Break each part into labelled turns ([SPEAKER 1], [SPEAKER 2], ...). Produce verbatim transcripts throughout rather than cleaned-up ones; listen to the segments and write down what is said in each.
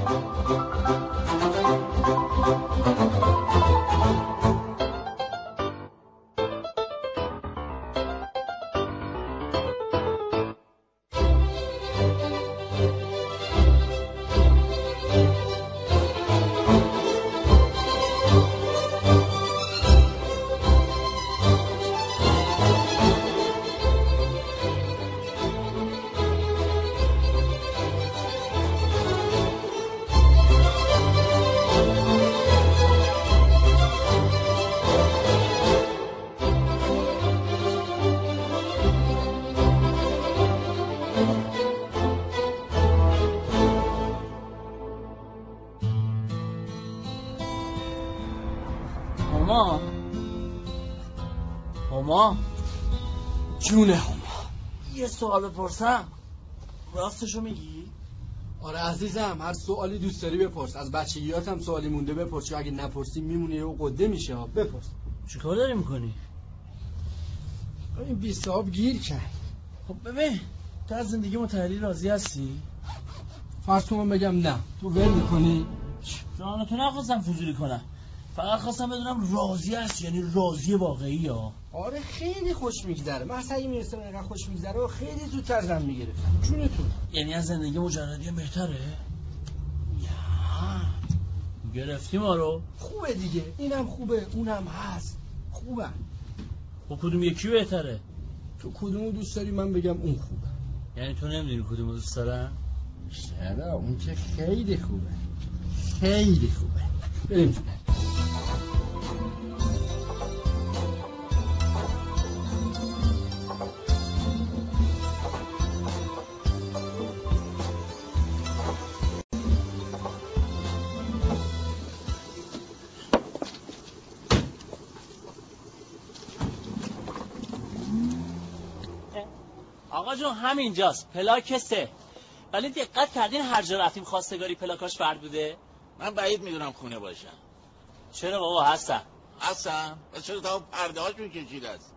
[SPEAKER 1] هما هما
[SPEAKER 2] جونه هما
[SPEAKER 1] یه سوال بپرسم راستشو میگی؟
[SPEAKER 2] آره عزیزم، هر سوالی دوست داری بپرس. از بچگیات هم سوالی مونده بپرس، چون اگه نپرسی میمونی و قده میشه. بپرس.
[SPEAKER 1] چیکار داری میکنی؟
[SPEAKER 2] این بی صاحب گیر کرد.
[SPEAKER 1] خب ببین، تو از زندگی متحری راضی هستی؟
[SPEAKER 2] فرض کن بگم نه، تو ول میکنی؟
[SPEAKER 1] جانتو نخواستم فضولی کنم، فقط خواستم بدونم راضی هستی، یعنی راضی واقعی ها؟
[SPEAKER 2] آره خیلی خوش میگذره. من اصلا اگه میرسه اینقدر خوش میگذره و خیلی زودتر زن میگرفتم. جونتون.
[SPEAKER 1] یعنی از زندگی مجردی بهتره؟
[SPEAKER 2] نه
[SPEAKER 1] گرفتی ما رو؟
[SPEAKER 2] خوبه دیگه، اینم خوبه اونم هست، خوبه.
[SPEAKER 1] خب کدوم یکی بهتره؟
[SPEAKER 2] تو کدومو دوست داری من بگم اون خوبه.
[SPEAKER 1] یعنی تو نمیدونی کدومو دوست دارم؟
[SPEAKER 2] چرا؟ اون که خیلی خوبه، خیلی خوبه. بریم تو.
[SPEAKER 1] آقا جون همینجاست، پلاک سه. ولی دقت کردین هر جا رفتیم خواستگاری پلاکاش فرد بوده؟
[SPEAKER 3] من بعید میدونم خونه باشم.
[SPEAKER 1] چرا بابا هستن؟
[SPEAKER 3] هستن؟ و چرا تا پرده هاشون کشیده است؟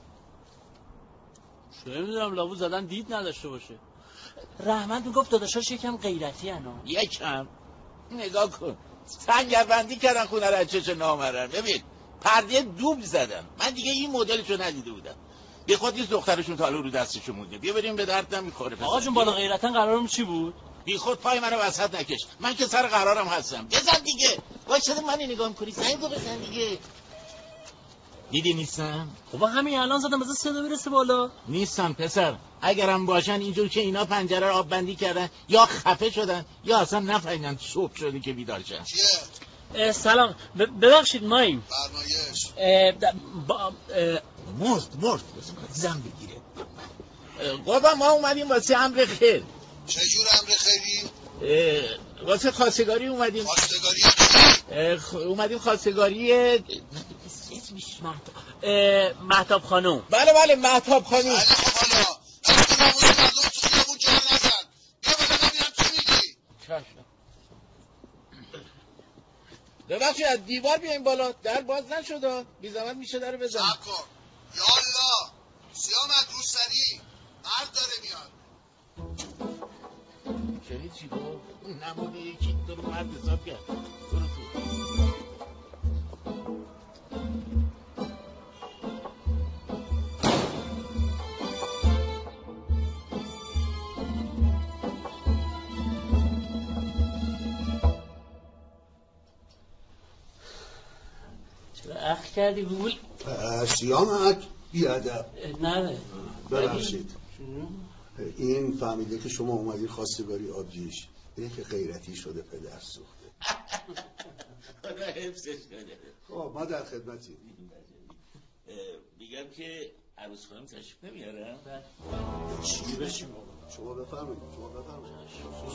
[SPEAKER 1] چه میدونم، لابو زدن دید نداشته باشه. رحمت میگفت داداشاش یکم غیرتی هنو.
[SPEAKER 3] یکم؟ نگاه کن، سنگربندی کردن خونه رو از چش نامرن. ببین پرده دوب زدن. من دیگه این مدلشو ندیده بودم. بی خود نیست دخترشون تا رو دستشو مونده. بیا بریم به درد نمیخوره.
[SPEAKER 1] آقا جون بالا غیرتن قرارم چی بود؟
[SPEAKER 3] بی خود پای منو وسط نکش. من که سر قرارم هستم. بزن دیگه. وای چرا منو نگاه می‌کنی؟ زنگو بزن دیگه. دیدی نیستم؟
[SPEAKER 1] خب همین الان زدم بذار صدا برسه بالا.
[SPEAKER 3] نیستم پسر. اگرم باشن اینجور که اینا پنجره رو آب بندی کردن یا خفه شدن یا اصلا نفهمیدن صبح شده که بیدار شدن.
[SPEAKER 1] چیه؟ سلام، ببخشید ماییم.
[SPEAKER 3] فرمایش.
[SPEAKER 1] با
[SPEAKER 3] مرد مرد زن بگیره. قربان ما اومدیم واسه امر خیر.
[SPEAKER 4] چجور امر خیری؟
[SPEAKER 3] واسه خواستگاری اومدیم.
[SPEAKER 4] خواستگاری
[SPEAKER 3] خ... اومدیم خواستگاری
[SPEAKER 1] اسمش مهتاب خانوم.
[SPEAKER 3] بله بله مهتاب خانوم.
[SPEAKER 4] بله خب حالا وقتی نموز مردم تو خیابون جار نزن. بیا بالا ببینم چی میگی.
[SPEAKER 3] چشم. ببخشید از دیوار بیاین بالا، در باز نشد. بی زحمت میشه در بزن.
[SPEAKER 4] صبر کن. یا الله سیامک روسری مرد داره میاد.
[SPEAKER 3] شنید چی گفت؟ نمونه یکی تو رو مرد حساب کرد. تو رو تو
[SPEAKER 1] چرا اخ کردی گول؟
[SPEAKER 4] سیامک بیادب.
[SPEAKER 1] نه
[SPEAKER 4] ببخشید این فهمیده که شما اومدین خواستگاری آبجیش، اینه که غیرتی شده پدر سوخته.
[SPEAKER 3] خدا حفظش کنه.
[SPEAKER 4] خب ما در خدمتیم.
[SPEAKER 3] میگم که عروس خانم تشریف نمیارن؟
[SPEAKER 4] چی بشیم شما بفرمایید. شما بفرمایید.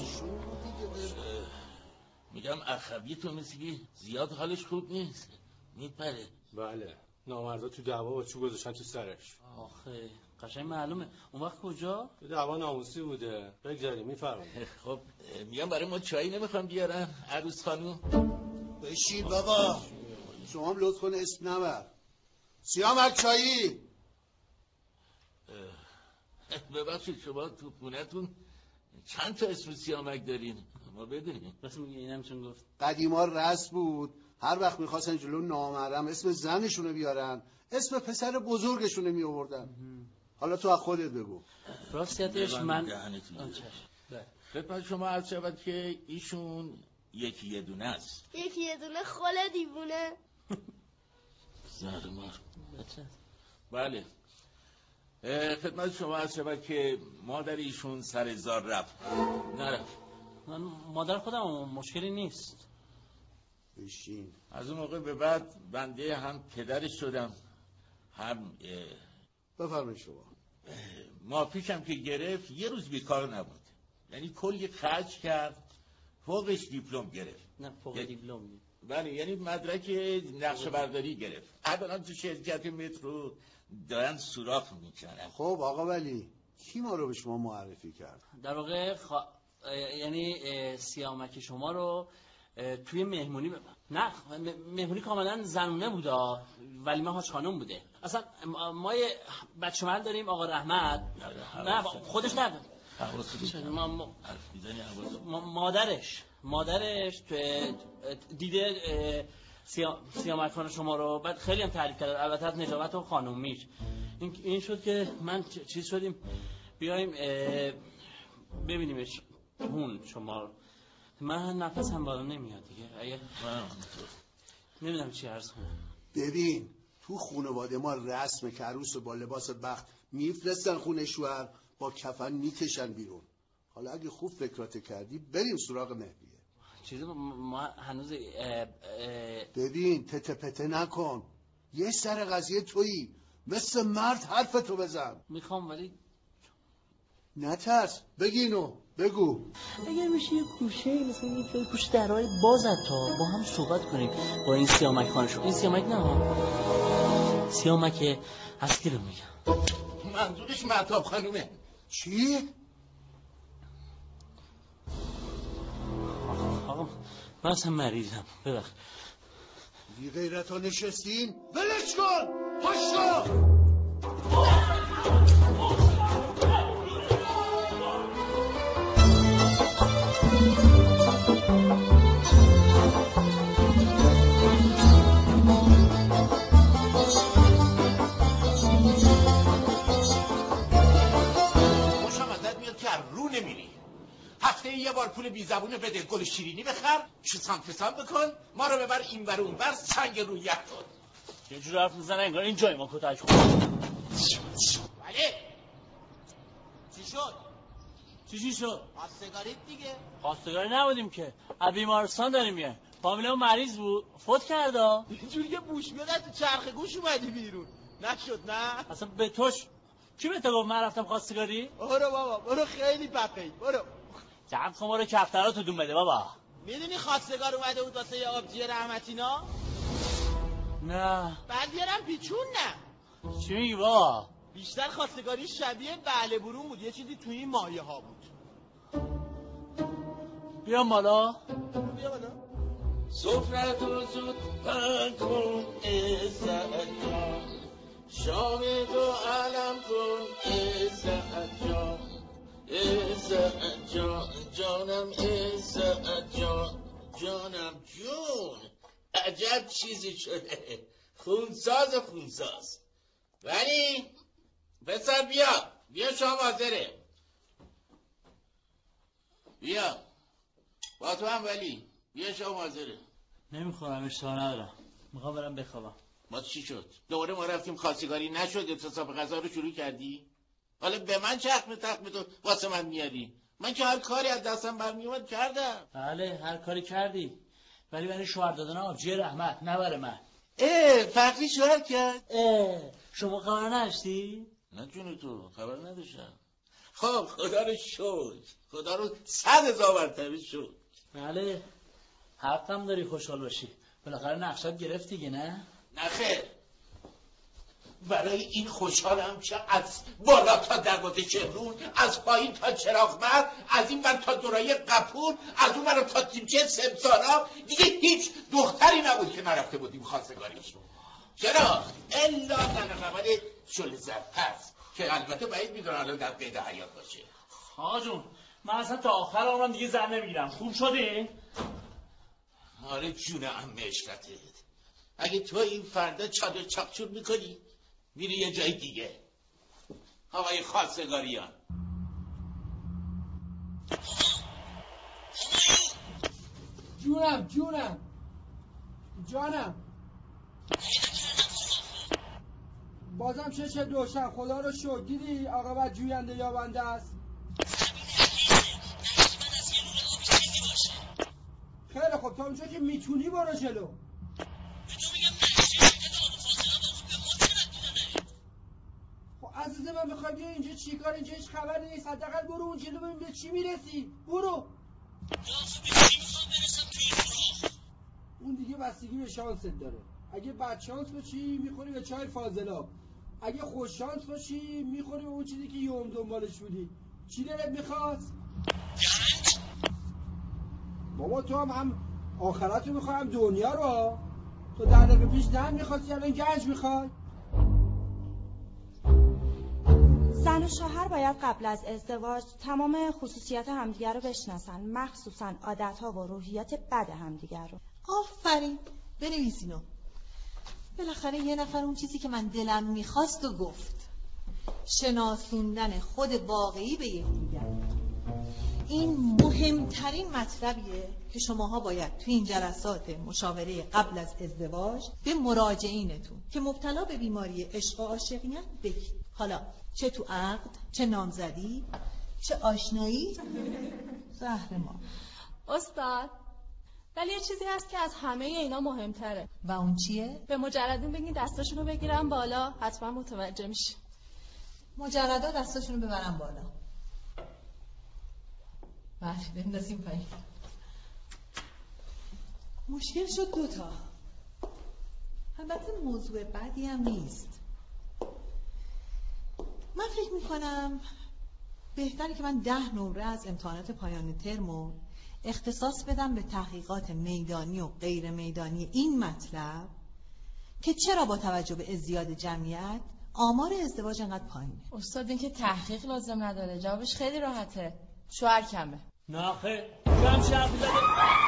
[SPEAKER 3] میگم اخوی تو مثل که زیاد حالش خوب نیست، میپره.
[SPEAKER 5] بله نامردا تو دعوا با چوب گذاشتن تو سرش.
[SPEAKER 1] آخه قشنگ معلومه. اون وقت کجا؟
[SPEAKER 5] تو دعوا ناموسی بوده. بگذاریم میفرمایید.
[SPEAKER 3] خب میگم برای ما چایی نمیخوام بیارن عروس خانم؟
[SPEAKER 4] بشین بابا شما هم لطف کن اسم نبر. سیامک چایی.
[SPEAKER 3] ببخشید شما تو خونتون چند تا اسم سیامک دارین؟ ما بدونیم.
[SPEAKER 1] راست میگه، اینم چون گفت
[SPEAKER 4] قدیما رسم بود هر وقت میخواستن جلو نامحرم اسم زنشونو بیارن اسم پسر بزرگشونو می آوردن. حالا تو از خودت بگو.
[SPEAKER 1] راستیتش من
[SPEAKER 3] خدمت شما عرض شود که ایشون یکی یه دونه است.
[SPEAKER 6] یکی یه دونه خله دیوونه.
[SPEAKER 3] زهرمار. بله. خدمت شما عرض شود که مادر ایشون سر زار رفت. نرفت.
[SPEAKER 1] من مادر خودم مشکلی نیست.
[SPEAKER 4] بشین.
[SPEAKER 3] از اون موقع به بعد بنده هم پدرش شدم هم
[SPEAKER 4] بفرمایید شما.
[SPEAKER 3] ما پیشم که گرفت یه روز بیکار نبود، یعنی کلی خرج کرد، فوقش دیپلم گرفت.
[SPEAKER 1] نه فوق ی... دیپلم
[SPEAKER 3] بله، یعنی مدرک نقشه برداری گرفت. الان تو شرکت مترو دارن سوراخ میکنن.
[SPEAKER 4] خب آقا ولی کی ما رو به شما معرفی کرد؟
[SPEAKER 1] در واقع خ... یعنی سیامک شما رو توی مهمونی ب... نه مهمونی کاملا زنونه بوده، ولیمه حاج خانم بوده. اصلا ما یه بچه محل داریم آقا رحمت. نه خودش نه ما... ما... مادرش مادرش توی دیده سیا... سیامک خانم شما رو بعد خیلی هم تعریف کرد، البته از نجابت و خانومیش. این... این شد که من چیز شدیم بیایم ببینیمش اون شما. من نفسم بالا نمیاد دیگه. اگه نمیدونم چی عرض کنم.
[SPEAKER 4] ببین تو خانواده ما رسم که عروس با لباس بخت میفرستن خونه شوهر، با کفن میکشن بیرون. حالا اگه خوب فکرات کردی بریم سراغ مهریه.
[SPEAKER 1] چیزی ما هنوز اه اه
[SPEAKER 4] ببین تته پته نکن، یه سر قضیه تویی، مثل مرد حرفتو بزن.
[SPEAKER 1] میخوام ولی
[SPEAKER 4] نترس، بگینو بگو.
[SPEAKER 1] اگر میشه یه گوشه مثلا یه گوشه درهای بازد تا با هم صحبت کنیم با این سیامک خانشون. این سیامک نه، سیامک اصلی رو میگم.
[SPEAKER 3] منظورش مهتاب خانومه.
[SPEAKER 4] چی؟
[SPEAKER 1] آقا من اصلا مریضم، ببخش.
[SPEAKER 4] بی غیرت ها نشستین؟ ولش کن، پاشو.
[SPEAKER 3] هفته یه بار پول بی زبونه بده، گل شیرینی بخر، چسان پسان بکن، ما رو ببر این بر اون بر، سنگ روی یک کن.
[SPEAKER 1] یه جور حرف میزنه انگار این جای ما کتک خود.
[SPEAKER 3] بله چی شد؟
[SPEAKER 1] چی چی شد؟
[SPEAKER 3] خواستگاریت دیگه؟
[SPEAKER 1] خواستگاری نبودیم که، از بیمارستان داریم میه. فامیلمون مریض بود، فوت کرده.
[SPEAKER 3] اینجوری که بوش میاد تو چرخ گوش اومدی بیرون. نشد نه؟
[SPEAKER 1] اصلا به توش کی به تو گفت من رفتم خواستگاری؟
[SPEAKER 3] برو بابا برو، خیلی بقیی برو.
[SPEAKER 1] جمع کن برو کفتراتو دون بده بابا.
[SPEAKER 3] میدونی خواستگار اومده بود واسه یه آبجی رحمتینا؟
[SPEAKER 1] نه.
[SPEAKER 3] بعد بیارم پیچون نه.
[SPEAKER 1] چی میگی بابا؟
[SPEAKER 3] بیشتر خواستگاری شبیه بله برون بود، یه چیزی توی این مایه ها بود.
[SPEAKER 1] بیام بالا.
[SPEAKER 3] بیا بالا.
[SPEAKER 7] سفرتو زود پن کن عزت جان، شام تو علم کن عزت جان، عزت جان جانم، عزت جان جانم جون. عجب چیزی شده، خونساز و خونساز. ولی پسر بیا بیا، شام حاضره. بیا با تو هم ولی بیا، شام حاضره.
[SPEAKER 1] نمیخورم، اشتها ندارم، میخوام برم بخوابم.
[SPEAKER 3] ما چی شد؟ دوباره ما رفتیم خواستگاری نشد، اتصاب غذا رو شروع کردی؟ حالا به من چخم تخم تو واسه من میاری؟ من که هر کاری از دستم برمیومد کردم.
[SPEAKER 1] بله هر کاری کردی، ولی برای شوهر دادن آبجی رحمت، نه برای من.
[SPEAKER 3] اه فقری شوهر کرد؟
[SPEAKER 1] اه شما خبر نداشتی؟
[SPEAKER 3] نه جون تو خبر نداشتم. خب خدا رو شکر، خدا رو صد هزار مرتبه شکر.
[SPEAKER 1] بله حقم داری خوشحال باشی، بالاخره نقشت گرفت دیگه نه؟
[SPEAKER 3] نه خیر، برای این خوشحالم که از بالا تا دروازه شهرون، از پایین تا چراغ‌مرد، از این بر تا دورای قپور، از اون بر تا تیمچه سمسارا، دیگه هیچ دختری نبود که نرفته بودیم خواستگاریش. چرا؟ الا زن خبر شل زرپس که البته باید میدونن الان در قید حیات باشه.
[SPEAKER 1] آقا جون من اصلا تا آخر عمرم دیگه زن نمیگیرم. خوب شدی؟
[SPEAKER 3] آره جون عمه عشقتت. اگه تو این فردا چادر چاقچور میکنی میری یه جای دیگه. آقای خواستگاریان.
[SPEAKER 2] جونم جونم جانم. بازم چه چه دوشم. خدا رو شکر. دیدی عاقبت جوینده یابنده است. خیلی خب تا اونجا که میتونی برو جلو. خب عزیز من میخوای بیا اینجا چیکار؟ اینجا هیچ خبری نیست. حداقل برو اون جلو ببین به چی میرسی. برو. اون دیگه بستگی به شانست داره. اگه بد شانس باشی میخوری به چای فاضلاب، اگه خوش شانس باشی میخوری به اون چیزی که یوم دنبالش بودی. چی دلت میخواست؟ بابا تو هم هم آخرت رو میخوای هم دنیا رو. تو ده دقیقه پیش نه میخواستی الان گنج میخوای.
[SPEAKER 8] زن و شوهر باید قبل از ازدواج تمام خصوصیات همدیگر رو بشناسن، مخصوصا عادتها و روحیات بد همدیگر رو.
[SPEAKER 9] آفرین. بنویس اینو. بالاخره یه نفر اون چیزی که من دلم میخواست و گفت. شناسوندن خود واقعی به یکدیگر. این مهمترین مطلبیه که شماها باید تو این جلسات مشاوره قبل از ازدواج به مراجعینتون که مبتلا به بیماری عشق و عاشقیت بگید. حالا چه تو عقد، چه نامزدی، چه آشنایی، زهر ما.
[SPEAKER 10] استاد ولی یه چیزی هست که از همه اینا مهمتره.
[SPEAKER 9] و اون چیه؟
[SPEAKER 10] به مجردین بگین دستاشونو بگیرن بالا، حتما متوجه میشه.
[SPEAKER 9] مجردا دستاشونو ببرن بالا. بله بندازیم پایین. مشکل شد دوتا. البته موضوع بعدی هم نیست. من فکر میکنم بهتره که من ده نمره از امتحانات پایان ترمو اختصاص بدم به تحقیقات میدانی و غیر میدانی این مطلب که چرا با توجه به ازدیاد جمعیت آمار ازدواج انقدر پایینه.
[SPEAKER 10] استاد این که تحقیق لازم نداره، جوابش خیلی راحته. شوهر کمه.
[SPEAKER 1] نه خیر تو هم چه حرفی زده؟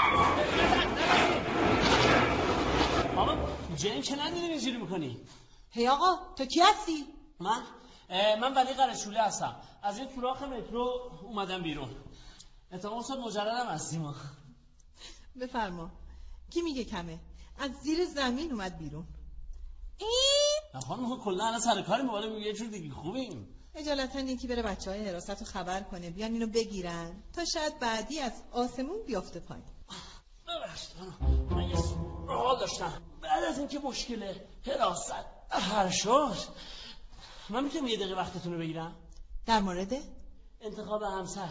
[SPEAKER 1] آقا جنگ که ندیدیم اینجوری میکنی؟
[SPEAKER 9] هی آقا تو کی هستی؟
[SPEAKER 1] من؟ من ولی قرشوله هستم. از این سوراخ مترو اومدم بیرون. اتفاقا استاد مجردم هستیم.
[SPEAKER 9] بفرما. کی میگه کمه؟ از زیر زمین اومد بیرون.
[SPEAKER 1] این؟ خانم کلا الان سر کاری مواله میگه یه جور دیگه خوبیم.
[SPEAKER 9] اجالتا یکی بره بچهای حراست رو خبر کنه بیان اینو بگیرن تا شاید بعدی از آسمون بیافته پایین.
[SPEAKER 1] ببخشید من یه سوال داشتم. بعد از اینکه مشکل حراست حل شد من میتونم یه دقیقه وقتتون رو بگیرم؟
[SPEAKER 9] در مورد
[SPEAKER 1] انتخاب همسر.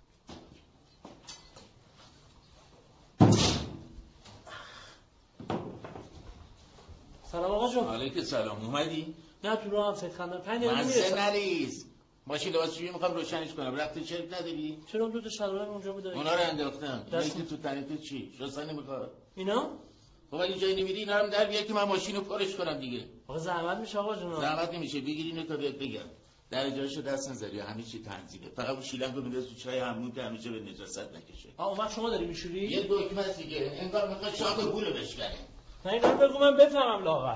[SPEAKER 1] سلام آقا جون.
[SPEAKER 3] علیکم سلام. اومدی؟
[SPEAKER 1] نه تو راه هم فکر کردم پنج دقیقه میرسم.
[SPEAKER 3] مزه نریز. ماشین لباسشویی میخوام روشنش کنم. رفت چرت نداری؟
[SPEAKER 1] چرا دو تا شلوار اونجا بود؟
[SPEAKER 3] اونا رو انداختم. اینکه تو تنه تو چی؟ شستن نمیخواد.
[SPEAKER 1] اینا؟
[SPEAKER 3] خب اگه جایی نمیری اینا رو در بیار که من ماشینو پرش کنم دیگه.
[SPEAKER 1] آقا زحمت میشه آقا جون.
[SPEAKER 3] زحمت نمیشه. بگیری اینو تا بهت بگم. درجه‌اشو دست نذاری، همه چی تنظیمه. فقط اون شیلنگ رو بنداز تو چای همون که همیشه به نجاست نکشه.
[SPEAKER 1] آ اون وقت شما داری میشوری؟
[SPEAKER 3] یه دکمه دیگه. انگار میخواد شاخ گولو بشکنه.
[SPEAKER 1] نه اینو بگو من بفهمم لاغر.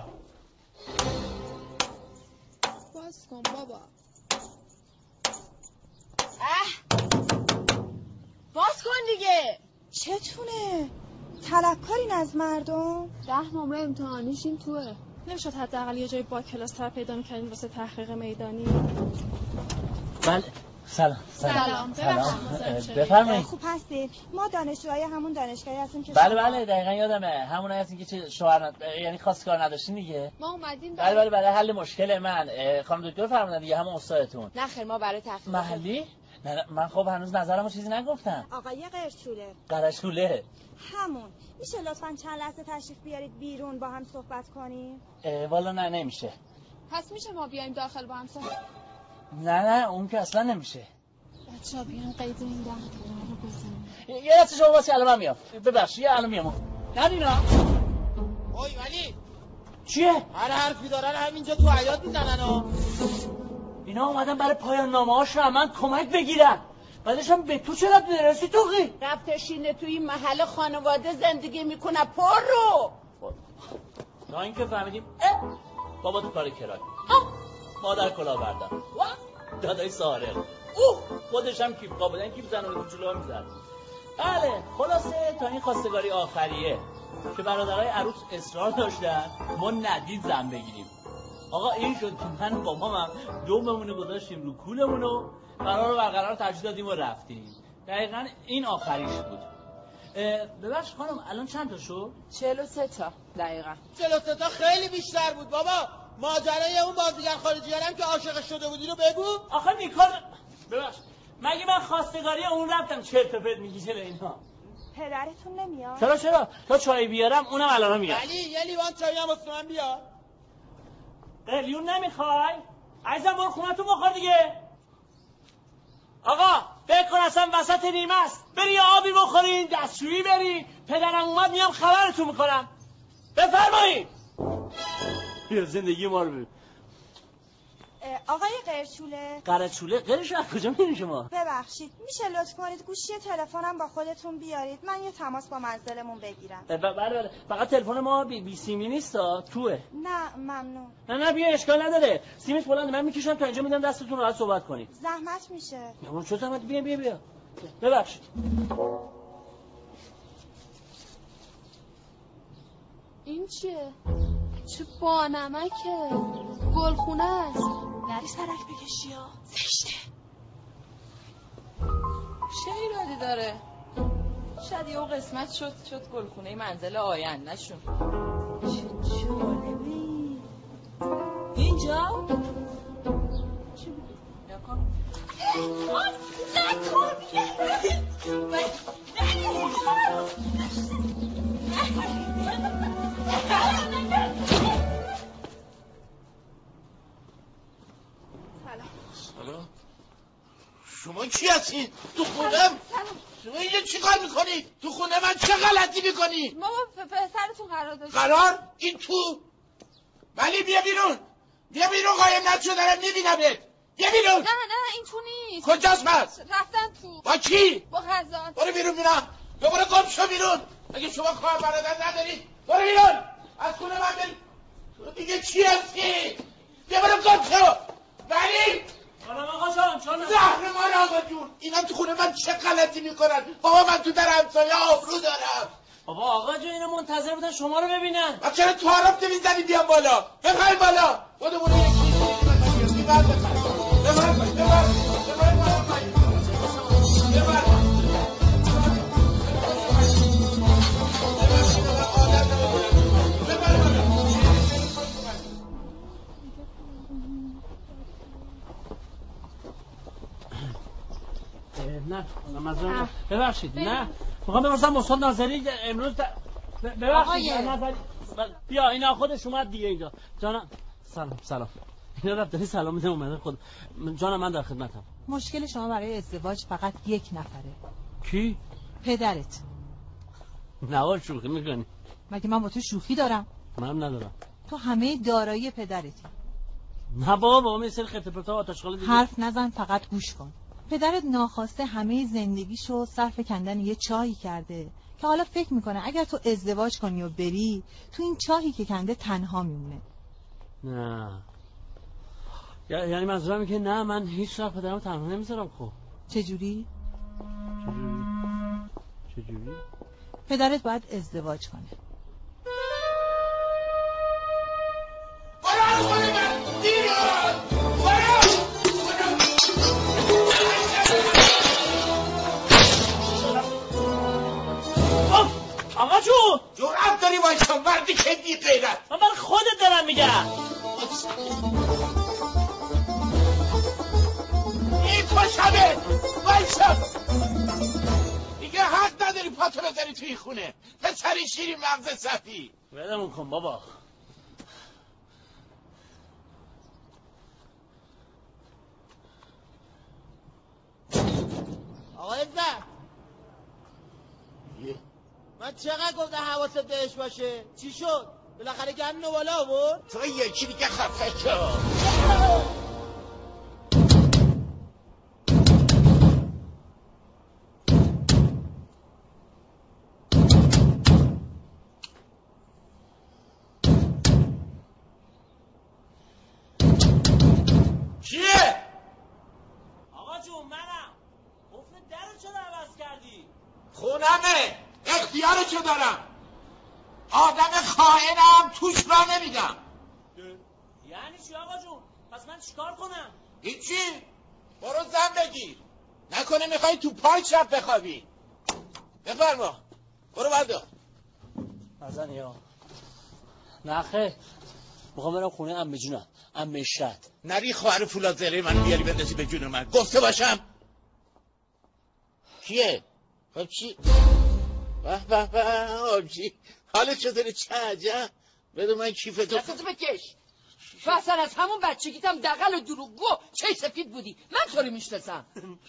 [SPEAKER 6] باز کن بابا.
[SPEAKER 8] اه باز کن دیگه. چتونه؟ طلبکارین از مردم؟
[SPEAKER 10] ده نمره امتحانیش این توه. نمیشد حداقل یه جای با کلاس تر پیدا می‌کنین واسه تحقیق میدانی؟
[SPEAKER 1] بله. سلام.
[SPEAKER 10] سلام. سلام.
[SPEAKER 1] بفرمایید.
[SPEAKER 8] خوب هستید؟ ما دانشجوهای همون دانشگاهی هستیم که
[SPEAKER 1] بله بله دقیقاً یادمه. همون هستین که چه شوهر ند... یعنی خواستگار نداشتین دیگه.
[SPEAKER 10] ما اومدیم
[SPEAKER 1] بله بله برای حل مشکل من. خانم دکتر فرمودن دیگه همون استادتون.
[SPEAKER 8] نه خیر ما برای تحقیق
[SPEAKER 1] محلی؟ نه من خب هنوز نظرمو چیزی نگفتم.
[SPEAKER 8] آقای قرشوله.
[SPEAKER 1] قرشوله.
[SPEAKER 8] همون. میشه لطفاً چند لحظه تشریف بیارید بیرون با هم صحبت کنیم؟
[SPEAKER 1] والا نه نمیشه.
[SPEAKER 10] پس میشه ما بیایم داخل با هم صحبت؟
[SPEAKER 1] نه نه اون که اصلا نمیشه.
[SPEAKER 10] بچه‌ها بیان قید این ده رو بزنیم.
[SPEAKER 1] یه دست شما واسه الان من میام. ببخشید الان میام. نه اینا.
[SPEAKER 11] اوی ولی
[SPEAKER 1] چیه؟
[SPEAKER 11] هر حرفی دارن همینجا تو حیاط میزنن ها.
[SPEAKER 1] اینا اومدن برای پایان نامه‌هاشون من کمک بگیرن. بعدش هم به تو چرا برسی تو خی؟
[SPEAKER 12] رفته شینه توی این محل خانواده زندگی میکنه پر رو
[SPEAKER 1] تا اینکه فهمیدیم بابا تو کار کرای مادر کلا بردار دادای سارق اوه خودش هم کیف قابلن کیف زنونه تو جلوها میزد. بله خلاصه تا این خواستگاری آخریه که برادرای عروس اصرار داشتن ما ندید زن بگیریم. آقا این شد که من بابامم دوممونو گذاشتیم رو کولمونو قرار رو برقرار ترجیح دادیم و رفتیم. دقیقا این آخریش بود. ببخش خانم الان چند تا شد؟
[SPEAKER 12] چهل و سه تا دقیقا.
[SPEAKER 11] چهل و سه تا خیلی بیشتر بود بابا. ماجرای اون بازیگر خارجی هم که عاشق شده بودی رو بگو.
[SPEAKER 1] آخه نیکار ببخش مگه من خواستگاری اون رفتم چرت و پرت میگی چه اینا؟
[SPEAKER 8] پدرتون نمیاد؟
[SPEAKER 1] چرا چرا تا چای بیارم اونم الان میاد.
[SPEAKER 11] ولی یه لیوان چای هم واسه من بیار.
[SPEAKER 1] قلیون نمیخوای؟ عزیزم برو خونتون بخور دیگه. آقا بکن اصلا وسط نیمه است بری آبی بخورین دستشویی بری پدرم اومد میام خبرتون میکنم. بفرمایید. بیا زندگی ما رو ببین.
[SPEAKER 8] آقای قرچوله
[SPEAKER 1] قرچوله قرش از کجا میرین شما؟
[SPEAKER 8] ببخشید میشه لطف کنید گوشی تلفنم با خودتون بیارید من یه تماس با منزلمون بگیرم.
[SPEAKER 1] بله بله فقط تلفن ما بی, بی سیمی نیست توه.
[SPEAKER 8] نه ممنون.
[SPEAKER 1] نه نه بیا اشکال نداره سیمش بلنده من میکشم تا اینجا میدم دستتون راحت صحبت کنید.
[SPEAKER 8] زحمت میشه.
[SPEAKER 1] نه چه زحمت بیا بیا بیا ببخشید.
[SPEAKER 10] این چیه؟ چه بانمکه گلخونه است. نری سرک بکشی ها زشته.
[SPEAKER 12] چه ایرادی داره؟ شاید یه قسمت شد شد گلخونه منزل آینده‌شون.
[SPEAKER 8] چه جالبی.
[SPEAKER 12] اینجا؟ چی بود؟ یا کن
[SPEAKER 3] سلام. شما کی هستین؟ تو خونم؟ شما اینجا چی کار میکنید؟ تو خونه من چه غلطی میکنید؟
[SPEAKER 10] ما با پسرتون قرار داشتیم.
[SPEAKER 3] قرار؟ این تو؟ ولی بیا بیرون. بیا بیرون قایم نشدنم میبینمت. بیا بیرون.
[SPEAKER 10] نه نه این تو نیست.
[SPEAKER 3] کجاست پس؟
[SPEAKER 10] رفتن تو.
[SPEAKER 3] با کی؟
[SPEAKER 10] با غزال.
[SPEAKER 3] برو بیرون بینم. یا برو گم شو بیرون. اگه شما خواهر برادر ندارید برو بیرون. از خونه من برید. تو دیگه چی هستی؟ بیا برو گم شو. ولی
[SPEAKER 1] حالا آقا جان چون
[SPEAKER 3] زهرمان آقا جون اینا تو خونه من چه غلطی میکنن؟ بابا من تو در همسایه آبرو دارم.
[SPEAKER 1] بابا آقا جون اینا منتظر بودن شما رو ببینن.
[SPEAKER 3] ما چرا تعارف نمیزنی بیام بالا؟ بخوایم بالا. بودو بودو یکی چیزی ببر بخوایم. ببر ببر ببر ببر
[SPEAKER 1] نه نمازم ببخشید نه میخوام بپرسم استاد ناظری امروز ببخشید نظری بیا اینا خودش اومد دیگه اینجا جانم سلام سلام اینا رفتنی سلام میدم اومده خود جانم من در خدمتم.
[SPEAKER 9] مشکل شما برای ازدواج فقط یک نفره.
[SPEAKER 1] کی؟
[SPEAKER 9] پدرت.
[SPEAKER 1] نه شوخی میکنی؟
[SPEAKER 9] مگه من با تو شوخی دارم؟
[SPEAKER 1] منم ندارم.
[SPEAKER 9] تو همه دارایی پدرتی.
[SPEAKER 1] نه بابا با من سر خط پرتا آتشخال دیگه.
[SPEAKER 9] حرف نزن فقط گوش کن. پدرت ناخواسته همه زندگیشو صرف کندن یه چاهی کرده که حالا فکر میکنه اگر تو ازدواج کنی و بری تو این چاهی که کنده تنها میمونه.
[SPEAKER 1] نه یعنی منظورم که نه من هیچ وقت پدرمو تنها نمیذارم. خب
[SPEAKER 9] چجوری؟
[SPEAKER 1] چجوری؟ چجوری؟
[SPEAKER 9] پدرت باید ازدواج کنه.
[SPEAKER 3] برای خود من دیران برای
[SPEAKER 1] آقا جون
[SPEAKER 3] جرأت داری وایسا مردی که بی غیرت.
[SPEAKER 1] من برای خودت دارم میگم.
[SPEAKER 3] این پاشمه وایسا دیگه حق نداری پاتو بذاری توی خونه. پسری شیری مغز صفی
[SPEAKER 1] ولمون کن بابا.
[SPEAKER 11] آقای زن من چقدر گفتم حواست بهش باشه؟ چی شد؟ بالاخره گندو بالا آورد؟
[SPEAKER 3] تو یکی دیگه خفه شو. خونمه، اختیارشو دارم. آدم خائنم توش را نمیدم.
[SPEAKER 1] یعنی چی آقا جون؟ پس من چیکار کنم؟
[SPEAKER 3] هیچی، برو زن بگیر. نکنه میخوای تو پارک شب بخوابی. بفرما، برو بردار.
[SPEAKER 1] نزنی ها. نخه میخوام برم خونه عمه جونم، عمه شد.
[SPEAKER 3] نری خواهر فولاد زره من بیاری بندازی به جون من. گفته باشم. کیه؟ خب چی؟ به به به آبجی، حالت چطوره؟ چه عجب. بده من کیفتو.
[SPEAKER 13] دستتو بکش. تو اصلا از همون بچگیتم دغل و دروغگو چه سفید بودی. من تو رو میشناسم.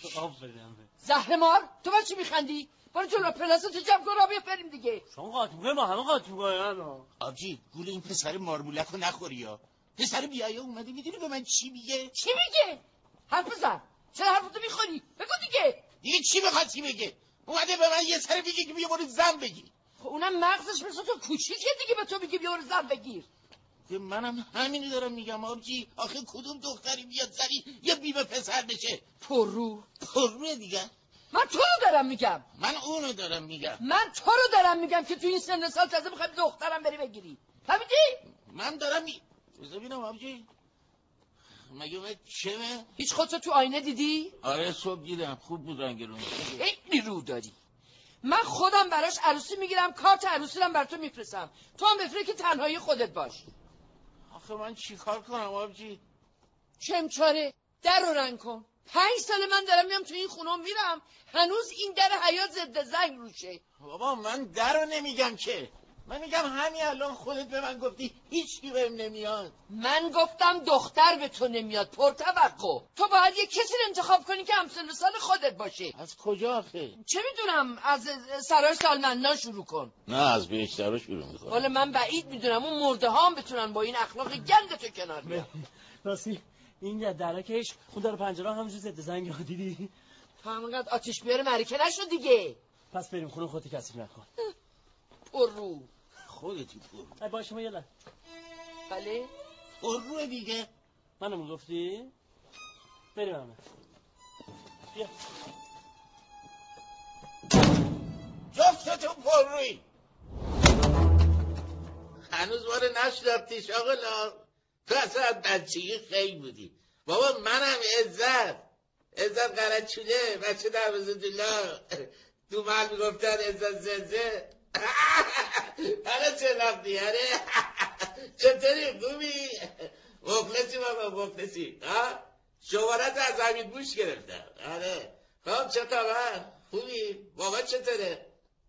[SPEAKER 13] زهرمار تو با چی میخندی؟ برو جلو پلاستو جمع کن را بیا بریم دیگه.
[SPEAKER 1] شما قاطی میگه ما همه قاطی میگه.
[SPEAKER 3] آبجی گول این پسر مارمولک رو نخوری ها. پسر بیایه اومده، میدونی به من چی میگه؟
[SPEAKER 13] چی میگه؟ حرف بزن. چرا حرفتو میخوری؟ بگو دیگه.
[SPEAKER 3] دیگه چی میخواد چی بگه؟ اومده به من یه سر میگه که بیا برو زن بگیر.
[SPEAKER 13] خب اونم مغزش مثل تو کوچیکه دیگه، به تو میگه بیا برو زن بگیر.
[SPEAKER 3] منم همینو دارم میگم آبجی. آخه کدوم دختری بیاد زنی یه بیمه پسر بشه؟
[SPEAKER 13] پررو.
[SPEAKER 3] پرروه دیگه.
[SPEAKER 13] من تو رو دارم میگم.
[SPEAKER 3] من اونو دارم میگم.
[SPEAKER 13] من تو رو دارم میگم که تو این سن سال تازه میخوای دخترم بری بگیری. فهمیدی؟
[SPEAKER 3] من دارم می... بذار ببینم آبجی. مگه من چمه؟
[SPEAKER 13] هیچ خودتو تو آینه دیدی؟
[SPEAKER 3] آره صبح دیدم، خوب بود رنگ رو.
[SPEAKER 13] خیلی رو داری. من خودم براش عروسی میگیرم، کارت عروسی رو بر تو میفرستم. تو هم بفرست که تنهایی خودت باش.
[SPEAKER 3] آخه من چیکار کنم آبجی؟
[SPEAKER 13] چمچاره در رو رنگ کن. پنج سال من دارم میام تو این خونه میرم، هنوز این در حیات ضد زنگ روشه.
[SPEAKER 3] بابا من در رو نمیگم که، من میگم همین الان خودت به من گفتی هیچ کی بهم نمیاد.
[SPEAKER 13] من گفتم دختر به تو نمیاد، پرتوقع. تو باید یه کسی رو انتخاب کنی که همسن سال خودت باشه.
[SPEAKER 3] از کجا آخه؟
[SPEAKER 13] چه میدونم، از سرای سالمندان شروع کن.
[SPEAKER 3] نه از بهشترا شروع میکنم.
[SPEAKER 13] حالا من بعید میدونم اون مرده ها هم بتونن با این اخلاق گند تو کنار بیان.
[SPEAKER 1] راستی این درکش خود در پنجره همونجوری ضد زنگ ها دیدی؟
[SPEAKER 13] تو همونقدر آتش بیاره معرکه نشو دیگه.
[SPEAKER 1] پس بریم خونه، خودت کثیف نکن.
[SPEAKER 13] پر رو
[SPEAKER 3] خودتی پر.
[SPEAKER 1] ای باشه ما یلا.
[SPEAKER 13] بله
[SPEAKER 3] پر رو دیگه.
[SPEAKER 1] منو میگفتی؟ بریم همه. بیا.
[SPEAKER 3] جفتتون پر روی. هنوز باره نشدبتی شاغلا. تو اصلا از بچگی خیلی بودی. بابا منم عزت عزت قرچوله بچه دروازه دولا تو من میگفتن عزت زنزه. حالا چه رفتی هره؟ چطوری خوبی؟ مفلسی بابا مفلسی. شمارت از همین بوش گرفتم. آره خب چه خبر؟ خوبی؟ بابا چطوره؟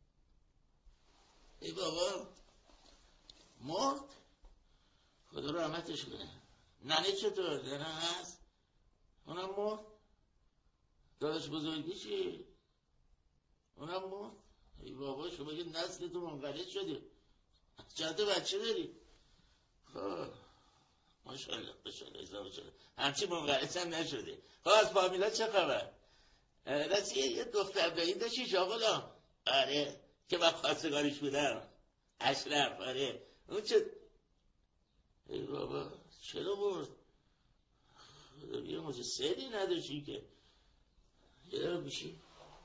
[SPEAKER 3] ای بابا مرد؟ خدا رحمتش کنه. ننه چطور؟ ننه هست؟ اونم مرد؟ داداش بزرگی چی؟ اونم مرد؟ ای بابا شما یه نسل تو منقرض شده. چند تا بچه داری؟ خب ماشاءالله ماشاءالله ازدواج شده. همچی منقرض هم نشده. خب از فامیلا چه خبر؟ راستی یه دختر دایی داشتی شاغلا؟ آره که من خواستگارش بودم. اشرف. آره اون چه؟ ای بابا چرا برد؟ یه موجه سری نداشتی که یه دارم بشی.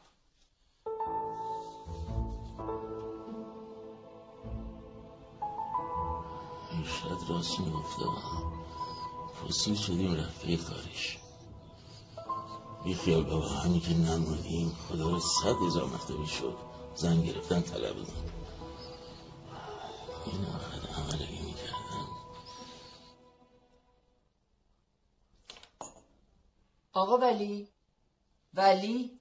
[SPEAKER 3] این شاید راست میگفته فسیل شدیم رفته کارش. بیخیال بابا همین که نمونیم خدا رو صد هزار مرتبه شد زن گرفتن طلبمون. این آخر عمل اگه میکردم.
[SPEAKER 13] آقا ولی ولی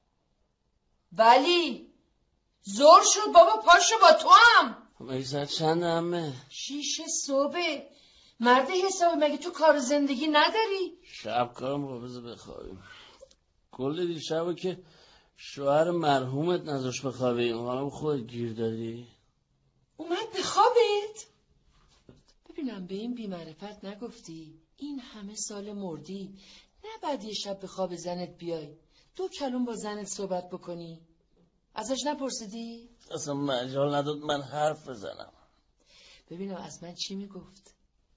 [SPEAKER 13] ولی زور شد بابا، پاشو با تو هم.
[SPEAKER 1] ایزد چند همه؟
[SPEAKER 13] شیش صبح. مرد حسابی مگه تو کار زندگی نداری؟
[SPEAKER 1] شب کارم بابزه بخوابیم. کل دیشبه که شوهر مرحومت نذاش بخوابیم، حالا خود گیر دادی؟
[SPEAKER 13] اومد بخوابت؟ ببینم به این بی‌معرفت نگفتی این همه سال مردی نه بعد یه شب به خواب زنت بیای دو کلم با زنت صحبت بکنی؟ ازش نپرسیدی؟
[SPEAKER 1] اصلا مجال نداد من حرف بزنم.
[SPEAKER 13] ببینم از من چی میگفت.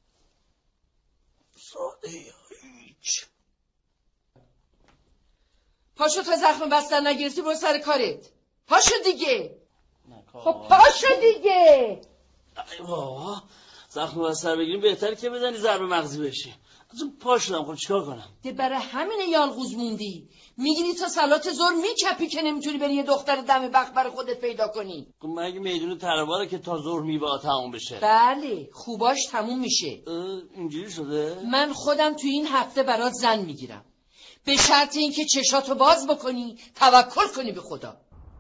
[SPEAKER 1] ساده یا هیچ.
[SPEAKER 13] پاشو تا زخم بستن نگرفتی برو سر کارت. پاشو دیگه. خب پاشو دیگه.
[SPEAKER 1] ای بابا زخم بستر بگیریم بهتر که بزنی ضربه مغزی بشی. از اون پا شدم خب چیکار کنم؟
[SPEAKER 13] ده برای همینه یالغوز موندی. میگیری تا صلات زور میکپی که نمیتونی بری یه دختر دم بخت برای خودت پیدا کنی.
[SPEAKER 1] خب مگه میدون ترباره که تا ظهر میوه تموم بشه؟
[SPEAKER 13] بله خوباش تموم میشه.
[SPEAKER 1] اینجوری شده؟
[SPEAKER 13] من خودم تو این هفته برات زن میگیرم به شرط اینکه چشاتو باز بکنی توکل کنی به خدا.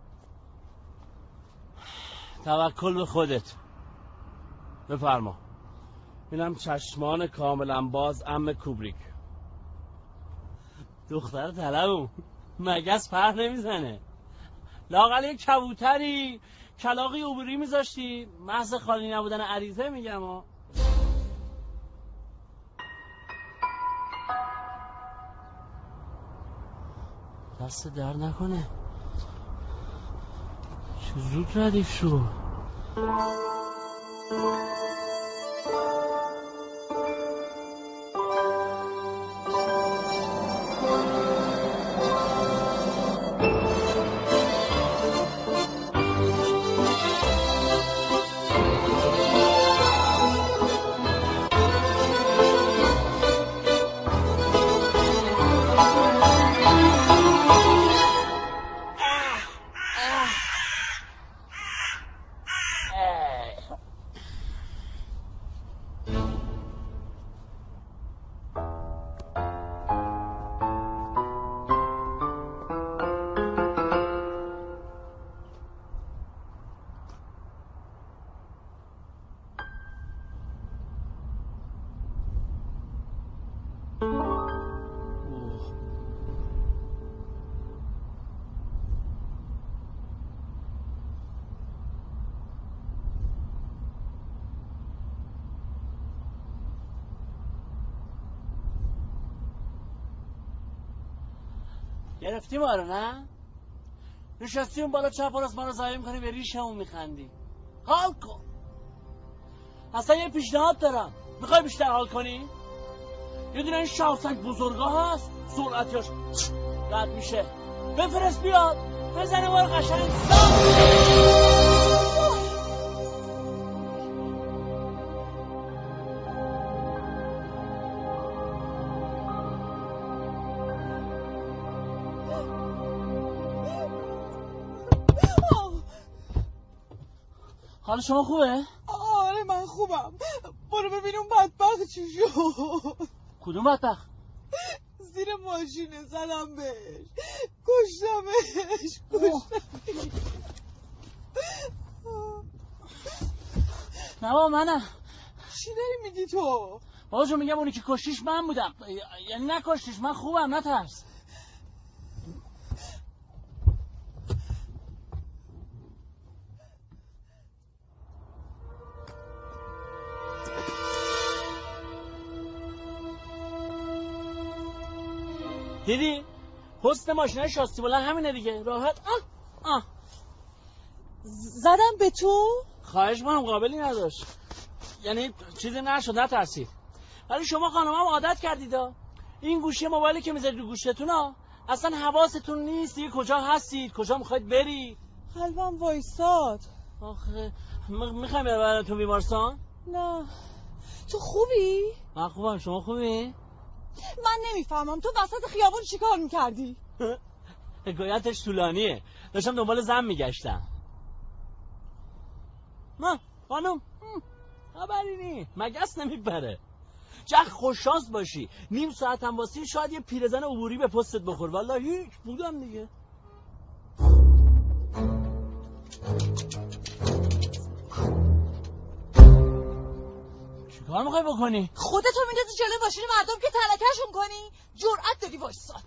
[SPEAKER 1] توکل به خودت. بفرما. اینم چشمان کاملا باز عم کوبریک. دختر طلبم مگس پر نمیزنه. لااقل یک کبوتری کلاقی عبوری میذاشتی. محض خالی نبودن عریضه میگم ها. دست در نکنه. چه زود ردیف شو. گرفتی ما رو نه؟ نشستی اون بالا چپ راست ما رو زایی میکنی به ریشمون میخندی. حال کن. اصلا یه پیشنهاد دارم. میخوای بیشتر حال کنی؟ یه دونه این شاوسنگ بزرگا هست سرعتیاش رد میشه. بفرست بیاد بزنه ما رو قشنگ حال شما خوبه؟
[SPEAKER 14] آره من خوبم. برو ببین اون بدبخت چی شد.
[SPEAKER 1] کدوم بدبخت؟
[SPEAKER 14] زیر ماشینه زدم بهش کشتمش کشتمش.
[SPEAKER 1] نه بابا منم.
[SPEAKER 14] چی داری میگی تو؟
[SPEAKER 1] بابا جون میگم اونی که کشتیش من بودم. یعنی نکشتیش من خوبم نترس. دیدی؟ حسن ماشینه شاستی بلند همینه دیگه راحت. آه آه
[SPEAKER 14] زدم به تو؟
[SPEAKER 1] خواهش من قابلی نداشت. یعنی چیزی نشد نترسید. ولی شما خانم هم عادت کردید این گوشی موبایلی که میذارید رو گوشتون ها اصلا حواستون نیست دیگه کجا هستید کجا میخواید برید.
[SPEAKER 14] قلبم وایساد.
[SPEAKER 1] آخه میخوایم ببرمتون بیمارستان؟
[SPEAKER 14] نه. تو خوبی؟
[SPEAKER 1] من خوبم. شما خوبی؟
[SPEAKER 14] من نمیفهمم تو وسط خیابون چیکار میکردی؟
[SPEAKER 1] حکایتش طولانیه. داشتم دنبال زن میگشتم. نه خانم خبری نی مگس نمیپره. چه خوششانس باشی نیم ساعت هم واسی شاید یه پیرزن عبوری به پستت بخور. والله هیچ بودم دیگه. چیکار میخوای بکنی؟
[SPEAKER 14] خودتو میندازی جلوی ماشین مردم که تلکه‌شون کنی؟ جرأت داری وایساد.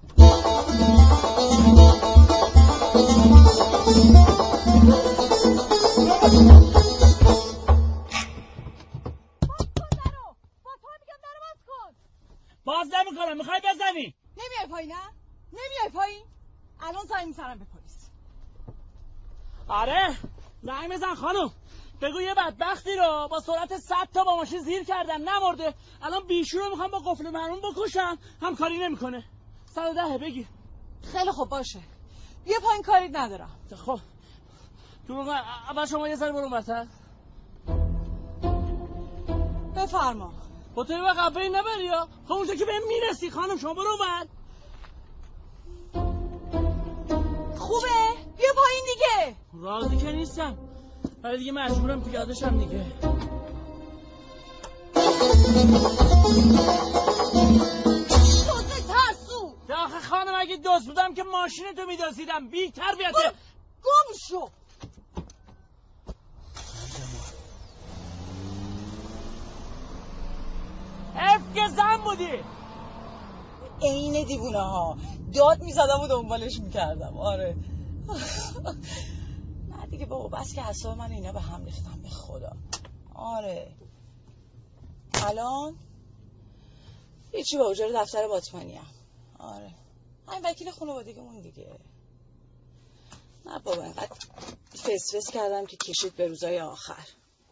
[SPEAKER 1] باز نمیکنم. میخوای بزنی؟
[SPEAKER 14] نمیای پایین نه؟ نمیای پایین؟ الان زنگ میزنم به پلیس.
[SPEAKER 1] آره زنگ میزن خانم. بگو یه بدبختی رو با سرعت صد تا با ماشین زیر کردن نمرده. الان بیشو رو میخوام با قفل مرمون بکشم هم کاری نمیکنه. صد و ده بگی.
[SPEAKER 14] خیلی خوب باشه بیا پایین کاری ندارم.
[SPEAKER 1] خب دروغ نه. اول شما یه ذره برو اونورتر.
[SPEAKER 14] بفرما.
[SPEAKER 1] با تو و قبه نبری یا خب اونجا که بهم میرسی خانم شما برو اونور.
[SPEAKER 14] خوبه؟ بیا پایین دیگه.
[SPEAKER 1] راضی که نیستم ولی دیگه مجبورم پیاده‌شم دیگه.
[SPEAKER 14] شده ترسو.
[SPEAKER 1] آخه خانم اگه دوست بودم که ماشینتو میدازیدم. بی تربیته.
[SPEAKER 14] گم شو.
[SPEAKER 1] اف که زن بودی.
[SPEAKER 14] عین دیوونه ها. داد میزدم و دنبالش میکردم. آره. نه دیگه بابا بس که اعصاب من اینا به هم ریختم به خدا. آره. الان هیچی با اجاره دفتر باتمانی ام. آره. همین وکیل خانوادگیمون دیگه. نه بابا اینقدر فس فس کردم که کشید به روزای آخر.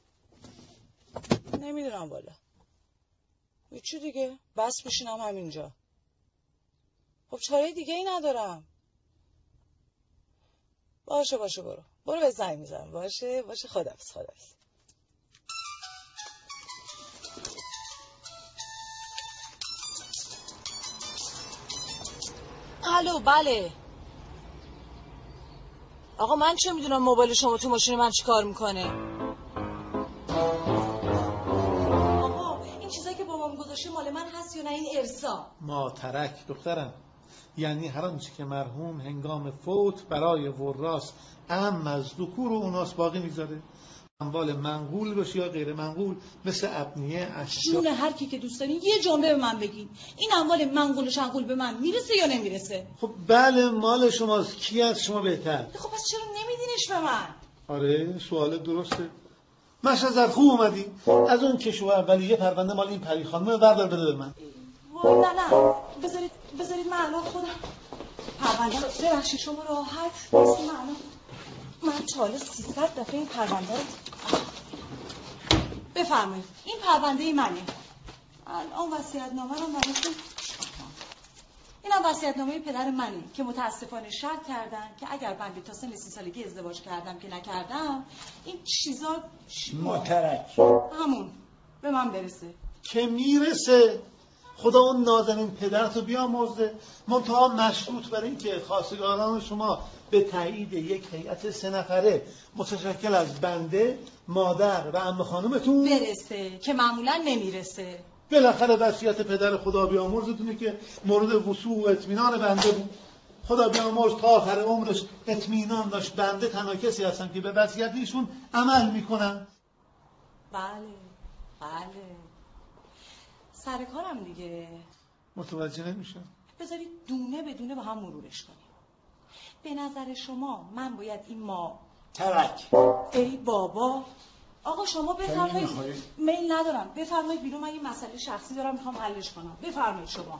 [SPEAKER 14] نمیدونم والا. هیچی دیگه. بس بشینم همینجا. خب چاره دیگه ای ندارم. باشه باشه برو. برو به زنگ میزنم. باشه باشه خداحافظ خداحافظ. الو بله. آقا من چه میدونم موبایل شما تو ماشین من چی کار میکنه؟ آقا این چیزایی که بابام گذاشته مال من هست یا نه این ارثا؟
[SPEAKER 15] ماترک دخترم، یعنی هر آنچه که مرحوم هنگام فوت برای وراث ام از ذکور و اوناس باقی میذاره، اموال منقول باشه یا غیر منقول، مثل ابنیه اشیا.
[SPEAKER 14] جون هر کی که دوست دارین یه جمله به من بگین، این اموال منقول و شنقول به من میرسه یا نمیرسه؟
[SPEAKER 15] خب بله مال شماست، کی از شما بهتر؟
[SPEAKER 14] خب پس چرا نمیدینش به من؟
[SPEAKER 15] آره سوال درسته. مشازر خوب اومدی. از اون کشو اولیه پرونده مال این پری خانم بردار بده به من.
[SPEAKER 14] وای نه نه بذارید بذارید من الان خودم پرونده رو ببخشید شما راحت نیست. من الان من چاله سیصد دفعه این پرونده رو بفرمایید. این پرونده منه. الان وصیت‌نامه رو براتون اینم وصیت‌نامه پدر منه که متاسفانه شرط کردن که اگر بنده تا سن سی سالگی ازدواج کردم که نکردم این چیزا
[SPEAKER 15] ماترک
[SPEAKER 14] همون به من برسه
[SPEAKER 15] که میرسه. خدا اون نازنین پدرتو بیامرزه. منتها مشروط بر این که خواستگاران شما به تایید یک هیئت سه نفره متشکل از بنده، مادر و عمه خانومتون
[SPEAKER 14] برسه که معمولا نمیرسه.
[SPEAKER 15] بالاخره وصیت پدر خدا بیامرزتونه که مورد وصول و اطمینان بنده بود. خدا بیامرز تا آخر عمرش اطمینان داشت بنده تنها کسی هستم که به وصیت ایشون عمل میکنم.
[SPEAKER 14] بله بله سر کارم دیگه.
[SPEAKER 15] متوجه نمیشم.
[SPEAKER 14] بذارید دونه به دونه با هم مرورش کنیم. به نظر شما من باید این ما
[SPEAKER 15] ترک
[SPEAKER 14] ای بابا آقا شما بفرمایید. میل ندارم بفرمایید بیرون. من این مسئله شخصی دارم میخوام حلش کنم. بفرمایید شما.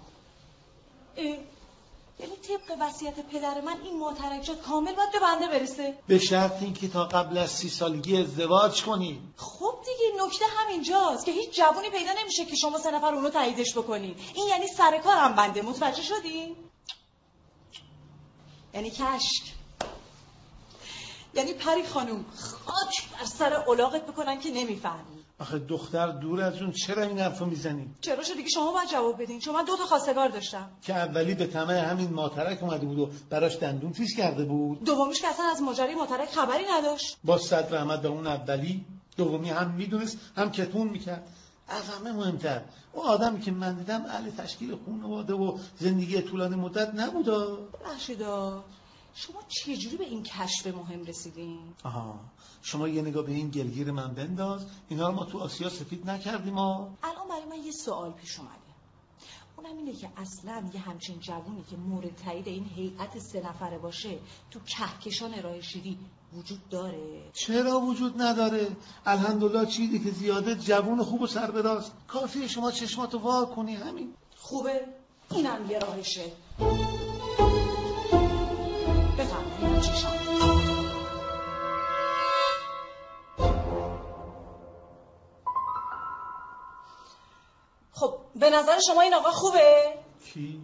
[SPEAKER 14] یعنی طبق وصیت پدر من این ماترکجات کامل باید به بنده برسه
[SPEAKER 15] به شرط اینکه تا قبل از سی سالگی ازدواج کنی.
[SPEAKER 14] خب دیگه نکته همینجاست که هیچ جوونی پیدا نمیشه که شما سه نفر اونو تاییدش بکنین. این یعنی سر کارم بنده. متوجه شدین؟ یعنی کشک. یعنی پری خانوم خاک بر سر الاغت بکنن که نمیفهمی.
[SPEAKER 15] آخه دختر دور از اون چرا این حرفو میزنی؟
[SPEAKER 14] چرا شد دیگه شما باید جواب بدین. چون من دو تا خواستگار داشتم
[SPEAKER 15] که اولی به طمع همین ماترک اومده بود و براش دندون تیز کرده بود.
[SPEAKER 14] دومیش که اصلا از ماجرای ماترک خبری نداشت.
[SPEAKER 15] با صد رحمت به اون اولی. دومی هم میدونست هم کتون میکرد. از همه مهمتر اون آدمی که من دیدم اهل تشکیل خانواده و زندگی طولانی مدت نبودا.
[SPEAKER 14] رشیدا شما چجوری به این کشف مهم رسیدین؟
[SPEAKER 15] آها شما یه نگاه به این گلگیر من بنداز. اینا رو ما تو آسیا سفید نکردیم ها.
[SPEAKER 14] الان برای من یه سوال پیش اومده. اونم اینه که اصلا یه همچین جوونی که مورد تایید این هیئت سه نفره باشه تو کهکشان ارائه شیری وجود داره؟
[SPEAKER 15] چرا وجود نداره؟ الحمدلله چیزی که زیاده جوون خوب و سر به راست. کافیه شما چشماتو وا کنی همین.
[SPEAKER 14] خوبه؟ اینم یه راهشه. بفرمایید چشام. خب به نظر شما این آقا خوبه؟
[SPEAKER 15] کی؟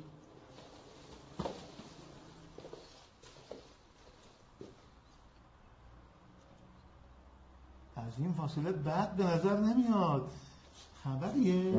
[SPEAKER 15] از این فاصله بد به نظر نمیاد. خبریه؟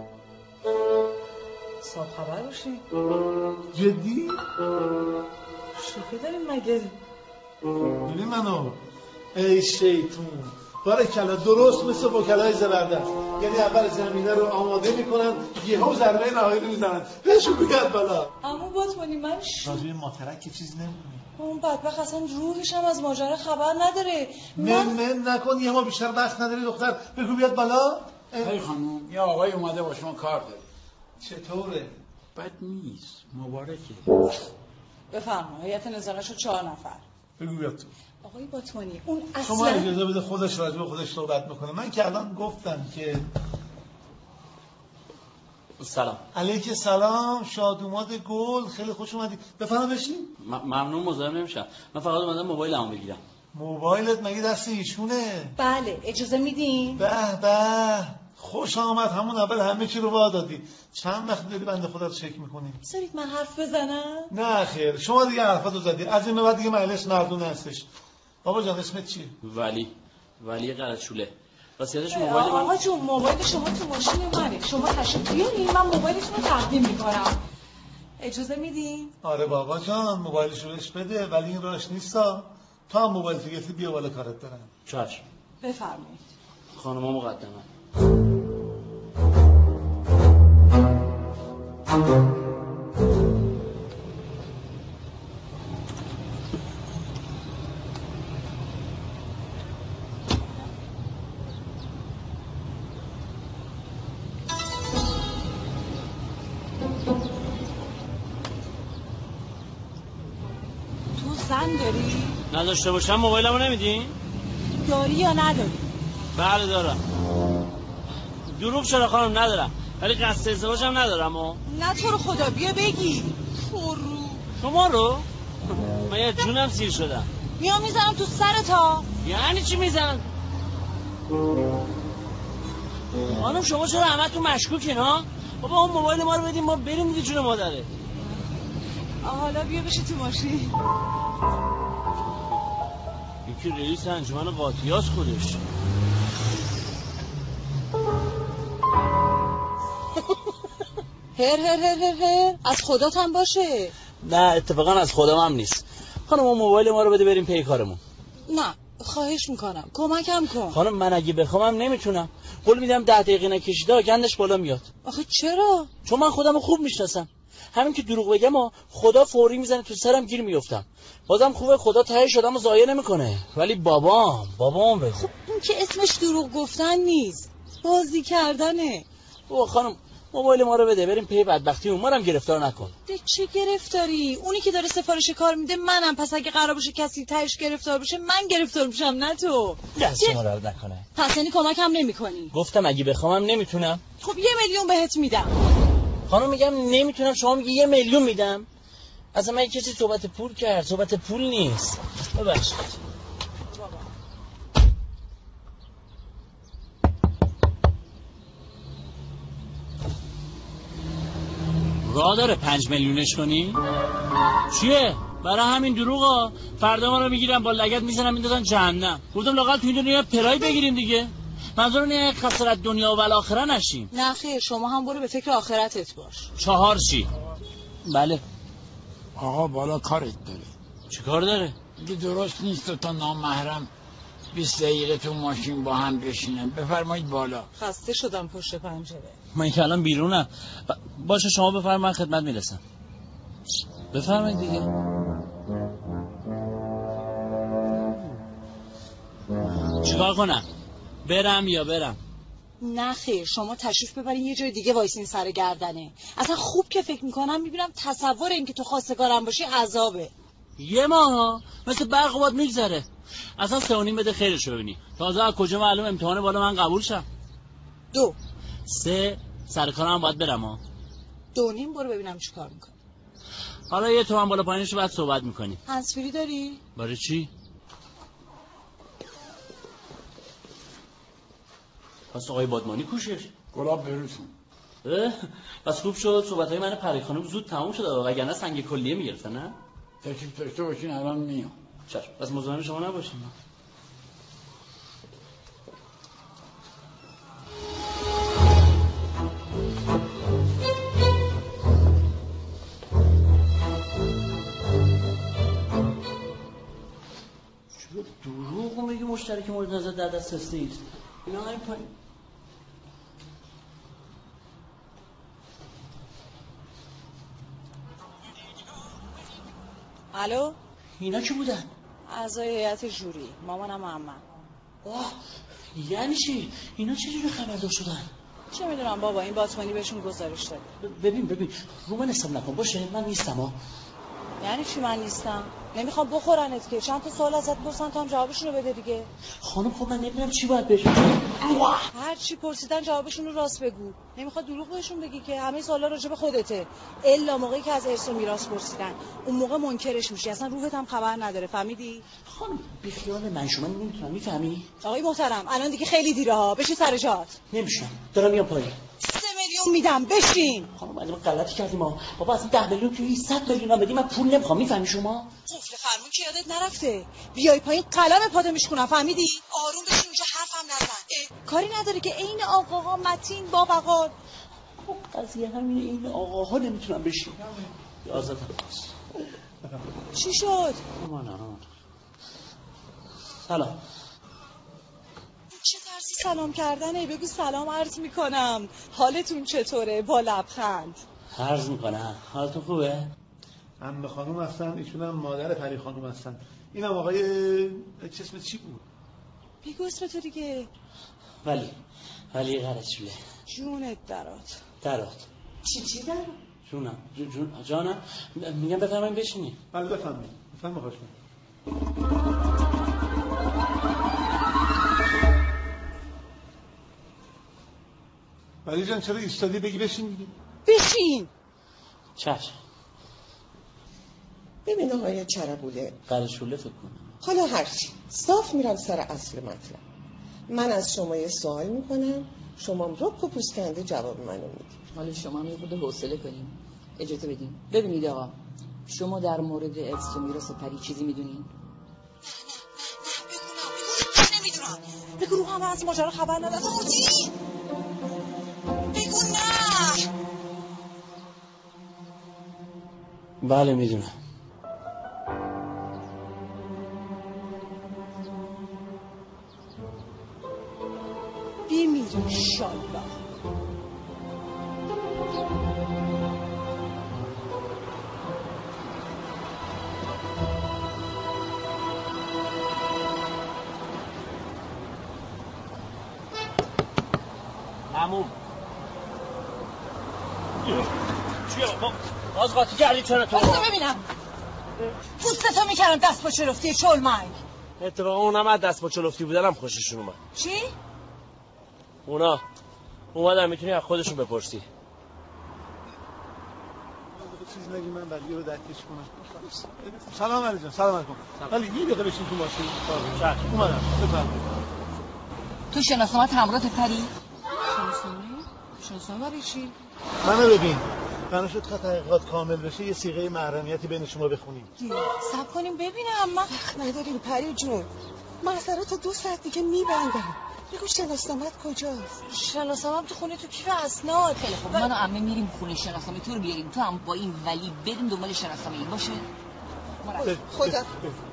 [SPEAKER 14] صاحب خبر باشی؟
[SPEAKER 15] جدی؟
[SPEAKER 14] شوخی داریم مگه؟
[SPEAKER 15] ببین منو ای شیطون بارکلا درست مثل وکلای زبردست، یعنی اول زمینه رو آماده میکنن یهو ضربه نهایی رو میزنن بهشون بیاد بالا.
[SPEAKER 14] اما باتمانی من شو
[SPEAKER 15] راجع ماترک که چیز نمیدونی.
[SPEAKER 14] اون بدبخت اصلا روحش هم از ماجرا خبر نداره.
[SPEAKER 15] من من نکن یه ما بیشتر وقت نداری دختر، بگو بیاد بالا.
[SPEAKER 3] ای خانوم یه آقای اومده با شما کار داره.
[SPEAKER 15] چطوره؟
[SPEAKER 3] بد نیست، مبارکه.
[SPEAKER 14] بفرما هیئت نظاره شد چهار نفر.
[SPEAKER 15] بگو بیاد تو.
[SPEAKER 14] آقای باتمانی اون اصلا
[SPEAKER 15] شما اجازه بده خودش راجع به خودش صحبت میکنه. من که الان گفتم که
[SPEAKER 1] سلام.
[SPEAKER 15] علیک سلام، شادوماد گل، خیلی خوش اومدی. بفرما بشین.
[SPEAKER 1] ممنون، مزاحم نمیشم. من فقط اومدم موبایلمو بگیرم.
[SPEAKER 15] موبایلت مگه دست ایشونه؟
[SPEAKER 14] بله اجازه میدین؟
[SPEAKER 15] به به خوش آمد، همون اول همه چی رو وا دادی. چند وقت داری بنده خدا رو چک میکنی؟
[SPEAKER 14] بذارید من حرف بزنم؟
[SPEAKER 15] نه خیر، شما دیگه حرفاتو زدی. از این به بعد دیگه مجلس مردونه هستش. بابا جان اسمت چیه؟
[SPEAKER 1] ولی ولی قرچوله. واسیتش موبایل من.
[SPEAKER 14] آقا جون موبایل شما تو ماشین منه. شما تشریف بیارین من موبایلتون رو تقدیم میکنم. اجازه میدین؟
[SPEAKER 15] آره بابا جان موبایلشو بهش بده، ولی این راش نیستا. تو هم موبایل تو گرفتی بیا بالا کارت دارم.
[SPEAKER 1] چشم.
[SPEAKER 14] بفرمایید.
[SPEAKER 1] خانم‌ها مقدمه.
[SPEAKER 14] زن داری؟
[SPEAKER 1] نداشته باشم موبایلمو نمیدین؟
[SPEAKER 14] داری یا نداری؟
[SPEAKER 1] بله دارم. دروغ چرا خانم ندارم، ولی قصد ازدواجم ندارم. و
[SPEAKER 14] نه تو رو خدا بیا بگی. فرو
[SPEAKER 1] شما رو؟ من یه جونم سیر شدم.
[SPEAKER 14] بیا میزنم تو سرت ها.
[SPEAKER 1] یعنی چی میزنم؟ خانم شما چرا همتون مشکوکین ها؟ بابا اون موبایل ما رو بدیم ما بریم دیگه، جون مادره.
[SPEAKER 14] حالا بیا بشی تو ماشین.
[SPEAKER 1] یکی رئیس انجمن قاطیاست خودش.
[SPEAKER 14] هر هر هر هر هر از خدات هم باشه.
[SPEAKER 1] نه اتفاقا از خودم هم نیست. خانم اون موبایل ما رو بده بریم پی کارمون.
[SPEAKER 14] نه خواهش میکنم کمکم کن.
[SPEAKER 1] خانم من اگه بخوامم نمیتونم. قول میدم ده دقیقه نکشیده گندش بالا میاد.
[SPEAKER 14] آخه چرا؟
[SPEAKER 1] چون من خودمو خوب میشناسم. همین که دروغ بگم و خدا فوری میزنه تو سرم گیر میافتم. بازم خوبه خدا ته شدمو ضایع نمیکنه. ولی بابام بابام بگو.
[SPEAKER 14] خب اون که اسمش دروغ گفتن نیست، بازی کردنه.
[SPEAKER 1] او خانم موبایل ما رو بده بریم پی بدبختی اون، ما رو هم گرفتار نکن.
[SPEAKER 14] ده چه گرفتاری؟ اونی که داره سفارش کار میده منم، پس اگه قرار باشه کسی تهش گرفتار بشه من گرفتار میشم نه تو.
[SPEAKER 1] دست شما درد نکنه.
[SPEAKER 14] پس یعنی کمکم نمیکنی؟
[SPEAKER 1] گفتم اگه بخوامم نمیتونم.
[SPEAKER 14] خب یه میلیون بهت میدم.
[SPEAKER 1] خانم میگم نمیتونم، شما میگی یه میلیون میدم. اصلا من کسی صحبت پول کرد، صحبت پول نیست. ببخشید. راه داره پنج میلیونش کنی؟ چیه؟ برای همین دروغا فردا ما رو میگیرن با لگد میزنن میندازن جهنم. گفتم لااقل تو این دنیا پرای بگیریم دیگه. منظور اینه خسارت دنیا و الاخره نشیم.
[SPEAKER 14] نه خیر شما هم برو به فکر آخرتت باش.
[SPEAKER 1] چهار چی؟ بله.
[SPEAKER 3] آقا بالا کارت داره.
[SPEAKER 1] چی کار داره؟
[SPEAKER 3] دیگه درست نیست تا نامحرم بیست دقیقه تو ماشین با هم بشینن. بفرمایید بالا.
[SPEAKER 14] خسته شدم پشت پنجره.
[SPEAKER 1] من که الان بیرونم. باشه شما بفرمایید من خدمت میرسم. بفرمایید دیگه. چیکار کنم؟ برم یا برم؟
[SPEAKER 14] نه خیر شما تشریف ببرین یه جای دیگه وایسین سر گردنه. اصلا خوب که فکر میکنم میبینم تصور این که تو خواستگارم باشی عذابه.
[SPEAKER 1] یه ماه مثل برق باد میگذره. اصلا سه و نیم بده خیرش رو ببینی. تازه از کجا معلوم امتحان بالا من قبول شم.
[SPEAKER 14] دو
[SPEAKER 1] سه سرکارم باید برم ها.
[SPEAKER 14] دو نیم برو ببینم چی کار میکنی.
[SPEAKER 1] حالا یه تومن بالا پایینش بعد صحبت میکنی.
[SPEAKER 14] هنسفری داری؟
[SPEAKER 1] برای چی؟ پس آقای بادمانی کوشش
[SPEAKER 3] گلاب بروتون.
[SPEAKER 1] پس خوب شد صحبتهای من پری خانم زود تموم شد وگرنه سنگ کلیه میگرفت نه؟
[SPEAKER 3] تکلیف داشته باشین الان میام.
[SPEAKER 1] چشم. پس مزاحم شما نباشیم. بشری که مورد نظر در دست هستید. اینا همین پایین.
[SPEAKER 14] الو؟
[SPEAKER 1] اینا کی بودن؟
[SPEAKER 14] اعضای هیئت جوری، مامانم محمد.
[SPEAKER 1] آه یعنی چی؟ اینا چجوری خبردار شدن؟
[SPEAKER 14] چه میدونم بابا، این باتمانی بهشون گزارش داد.
[SPEAKER 1] ببین ببین رو من حساب نکن باشه، من نیستم ها.
[SPEAKER 14] یعنی چی من نیستم؟ نمیخوام بخورنت که. چند تا سوال ازت پرسن تا هم جوابشون رو بده دیگه.
[SPEAKER 1] خانم خب من نمیدونم چی باید بهشون.
[SPEAKER 14] هر چی پرسیدن جوابشون رو راست بگو. نمیخواد دروغ بهشون بگی که همه سوالا راجع به خودته. الا موقعی که از ارث و میراث پرسیدن اون موقع منکرش میشی، اصلا روحت هم خبر نداره. فهمیدی؟
[SPEAKER 1] خانم بی خیال من، شما نمیتونم. میفهمی؟
[SPEAKER 14] آقای محترم الان دیگه خیلی دیره ها، بشین سر جات.
[SPEAKER 1] نمیشم، دارم میام پایین.
[SPEAKER 14] سه میلیون میدم، بشین.
[SPEAKER 1] خانم از من غلطی کردیم ها. بابا اصلا ده میلیون توی صد میلیون بدی من پول نمیخوام. میفهمی شما؟
[SPEAKER 14] قفل فرمون که یادت نرفته. بیای پایین قلم پاتو میشکنم. فهمیدی؟ آروم بشین اونجا، حرفم نزن. کاری نداره که عین آقاها متین با وقار.
[SPEAKER 1] خب قضیه همینه، این آقاها نمیتونم بشین. آزاد هست.
[SPEAKER 14] چی شد؟
[SPEAKER 1] امان امان. سلام.
[SPEAKER 14] چه ترسی سلام کردنه؟ بگو سلام عرض میکنم. حالتون چطوره؟ با لبخند.
[SPEAKER 1] عرض میکنم. حالتون خوبه؟
[SPEAKER 15] عمه خانم هستن، ایشون هم مادر پری خانم هستن. اینم آقای چه اسمت چی بود؟
[SPEAKER 14] بگو اسم تو دیگه.
[SPEAKER 1] ولی ولی قرچوله.
[SPEAKER 14] جونت درات.
[SPEAKER 1] درات.
[SPEAKER 14] چی چی درات؟
[SPEAKER 1] جونم جون جون جانم. میگم بفرمایید بشینید.
[SPEAKER 15] بله بفرمایید. بفرمایید خوش اومدید. ولی جان چرا ایستادی؟ بگی بشین دیگه.
[SPEAKER 14] بشین.
[SPEAKER 1] چشم.
[SPEAKER 16] ببین آقای چربوله،
[SPEAKER 1] قرچوله فکر کنم.
[SPEAKER 16] حالا هرچی صاف میرم سر اصل مطلب. من از شما یه سوال میکنم، شما رک و پوسکنده جواب منو میدید.
[SPEAKER 17] حالا شما هم یه خود حوصله کنیم، اجازه بدین. ببینید آقا، شما در مورد ارث و میراث پری چیزی میدونین؟
[SPEAKER 14] بگو رو همه از ماجرا خبر ندارم. بگو نه.
[SPEAKER 1] بله میدونم.
[SPEAKER 14] بمیر انشالله.
[SPEAKER 1] عمو چیه با باز قاطی کردی چرا تو؟
[SPEAKER 14] بسته ببینم پوستتو میکردم دست با چلفتی چلمنگ.
[SPEAKER 1] اتفاقا اونم از دست با چلفتی بودنم خوششون اومد.
[SPEAKER 14] چی؟
[SPEAKER 1] اونا اومدن، میتونی از خودشون بپرسی.
[SPEAKER 15] چیز نگی من ولی رو درکش کنم. سلام علی جان. سلام علیکم. ولی یه دقیقه بشین تو ماشین. چشم اومدم. بفرمایید.
[SPEAKER 17] تو شناسنامه همراهت پری؟
[SPEAKER 14] شناسنامه؟ شناسنامه برای چی؟
[SPEAKER 15] منو ببین. بنا شد تا تحقیقات کامل بشه یه صیغه محرمیتی بین شما بخونیم.
[SPEAKER 14] صبر کنیم ببینم. من
[SPEAKER 16] وقت نداریم پری جون. محضرات تا دو ساعت دیگه میبندم. بگو شناسنامه‌ت کجاست؟
[SPEAKER 14] شناسنامه‌ام تو خونه تو کیف اسناد.
[SPEAKER 17] خیلی خوب، من و عمه میریم خونه شناسنامه تو رو بیاریم. تو هم با این ولی بریم دنبال شناسنامه این باشه.
[SPEAKER 16] خدا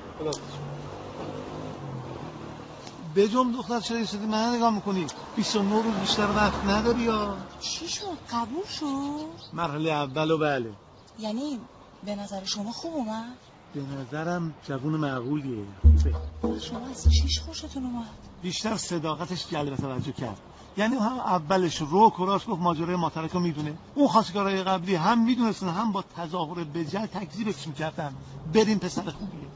[SPEAKER 15] بجم دختر چرا ایستادی من نگاه میکنی؟ بیست و نه روز بیشتر وقت نداری یا؟
[SPEAKER 14] چی شد؟ قبول شد؟
[SPEAKER 15] مرحله اول و بله.
[SPEAKER 14] یعنی به نظر شما خوب اومد؟
[SPEAKER 15] به نظرم جوون معقولیه.
[SPEAKER 14] شما از چیش خوشتون اومد؟
[SPEAKER 15] بیشتر صداقتش جلب توجه کرد. یعنی هم اولش روک و راست گفت ماجرای ماترک رو میدونه. اون خواستگارای قبلی هم میدونستن هم با تظاهر بجل تکذیبش میکردن. بریم پسر خوبیه.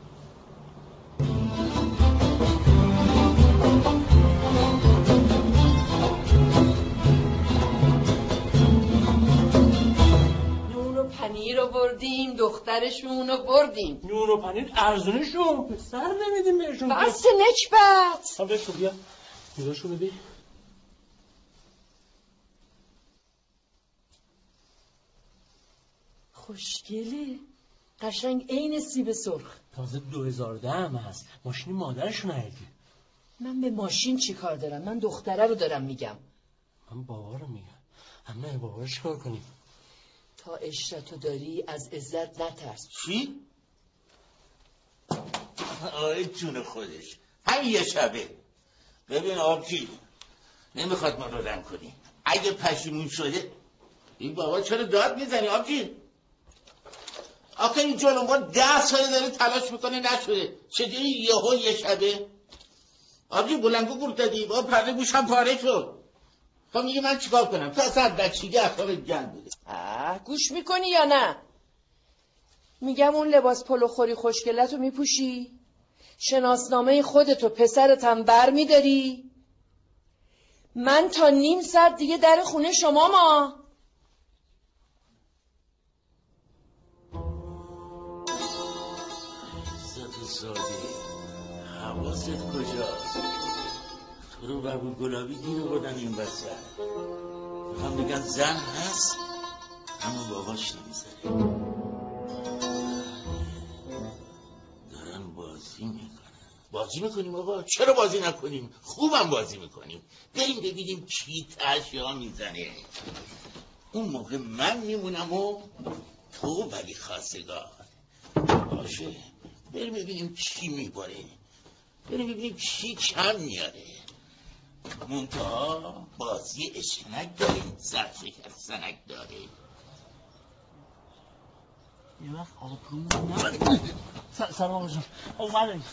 [SPEAKER 13] نون و پنیر رو بردیم، دخترشون رو بردیم.
[SPEAKER 1] نون و پنیر ارزونشون پسر نمیدیم بهشون.
[SPEAKER 13] بس نکبت.
[SPEAKER 1] هم بهشون بیا میداشو ببین.
[SPEAKER 13] خوشگله، قشنگ عین سیب سرخ.
[SPEAKER 1] تازه دو هزار و ده هم هست. ماشین مادرشون هردی.
[SPEAKER 13] من به ماشین چی کار دارم؟ من دختره رو دارم میگم.
[SPEAKER 1] من بابا رو میگم. همه بابا رو چیکار کنیم؟
[SPEAKER 13] تا عشرتو داری از عزت نترس.
[SPEAKER 3] چی؟ آی جون خودش همین یه شبه. ببین آبجی نمیخواد ما رو رم کنی. اگه پشیمون شده این بابا چرا داد میزنی آبجی؟ آخه این جلو ما ده ساله داره تلاش میکنه نشده. چجوری یهو یه شبه؟ آبجی بلنگو گرد دادی با پرده گوشم پاره شد. خب میگه من چیکار کنم؟ تو اصلا بچگی اخلاق جن بوده.
[SPEAKER 13] آه گوش میکنی یا نه؟ میگم اون لباس پلو خوری خوشگلت رو میپوشی؟ شناسنامه خودتو پسرت هم بر میداری؟ من تا نیم ساعت دیگه در خونه شما ما.
[SPEAKER 3] عزت سادی حواست کجاست؟ تو رو ببو گلابی گیر بردن این وسط. میخوام بگن زن هست اما باباش نمیذاره. دارن بازی میکنن. بازی میکنیم آقا؟ چرا بازی نکنیم؟ خوبم بازی میکنیم. بریم ببینیم کی تشیا میزنه. اون موقع من میمونم و تو ولی خواستگار. باشه بریم ببینیم کی میباره. بریم ببینیم کی کم میاره. منتها بازی اشنک داریم. سرشکر سنک داره.
[SPEAKER 1] یه وقت آبروم نمید. سلام آقا جان اومدیم.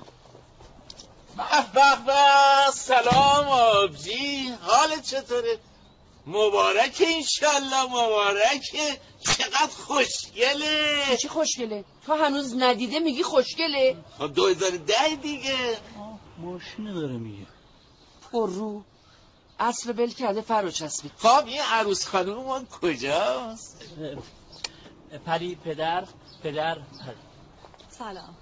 [SPEAKER 3] به به به سلام آبجی حالت چطوره؟ مبارک انشالله مبارکه. چقدر خوشگله.
[SPEAKER 13] چی خوشگله؟ تو هنوز ندیده میگی خوشگله؟
[SPEAKER 3] خب دو هزار و ده دیگه.
[SPEAKER 1] ماشینه داره میگه.
[SPEAKER 13] پر رو اصل بل کرده فرو چسبید.
[SPEAKER 3] خب این عروس خانوم ما کجاست؟
[SPEAKER 1] پری پدر پدر پری.
[SPEAKER 14] سلام.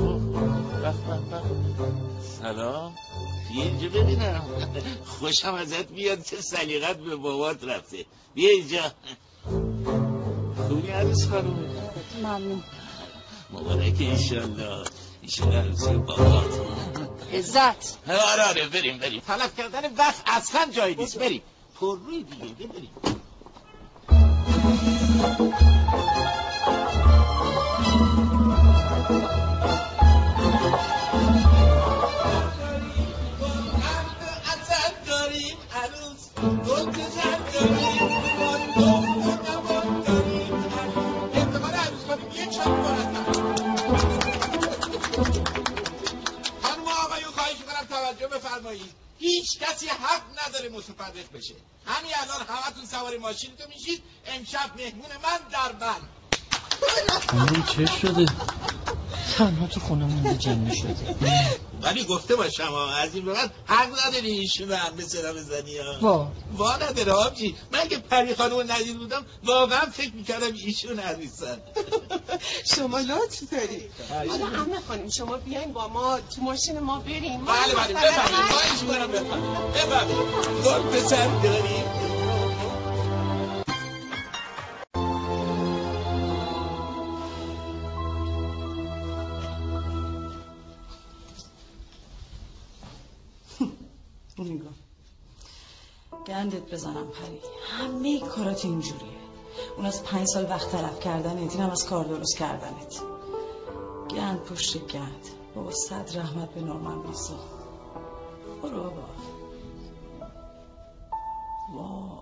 [SPEAKER 3] سلام. بیا اینجا ببینم. خوشم ازت بیاد که سلیقت به بابات رفته. بیا اینجا. خوبی عروس خانوم؟
[SPEAKER 14] ممنون.
[SPEAKER 3] مبارک انشالله. ایشالله عروسی بابات.
[SPEAKER 13] عزت.
[SPEAKER 3] آره آره بریم بریم. طلب کردن وقت اصلا جایی نیست. بریم. پر روی دیگه بریم.
[SPEAKER 11] هیچ کسی حق نداره متفرق بشه. همین الان همتون سوار ماشینتون میشید. امشب مهمون من در بند.
[SPEAKER 1] این چه شده؟ تنها تو خونه مونده جمعه شده.
[SPEAKER 3] ولی گفته باشم از این به بعد حق نداری ایشون رو هم به صدا بزنی ها.
[SPEAKER 13] وا
[SPEAKER 3] وا نداره آبجی. من که پری خانم ندید بودم واقعا فکر میکردم ایشون عروسن.
[SPEAKER 16] شما لطف دارید. حالا عمه خانم شما بیاین با ما تو ماشین ما بریم.
[SPEAKER 3] بله بله بفرمایید. خواهش می‌کنم بفرمایید. بفرمایید. گل پسر داریم.
[SPEAKER 14] نگاه گندت بزنم پری. همه کارات اینجوریه. اون از پنج سال وقت تلف کردنت، این هم از کار درست کردنت. گند پشت گند. بابا صد رحمت به نورمن بیسا. برو بابا. وای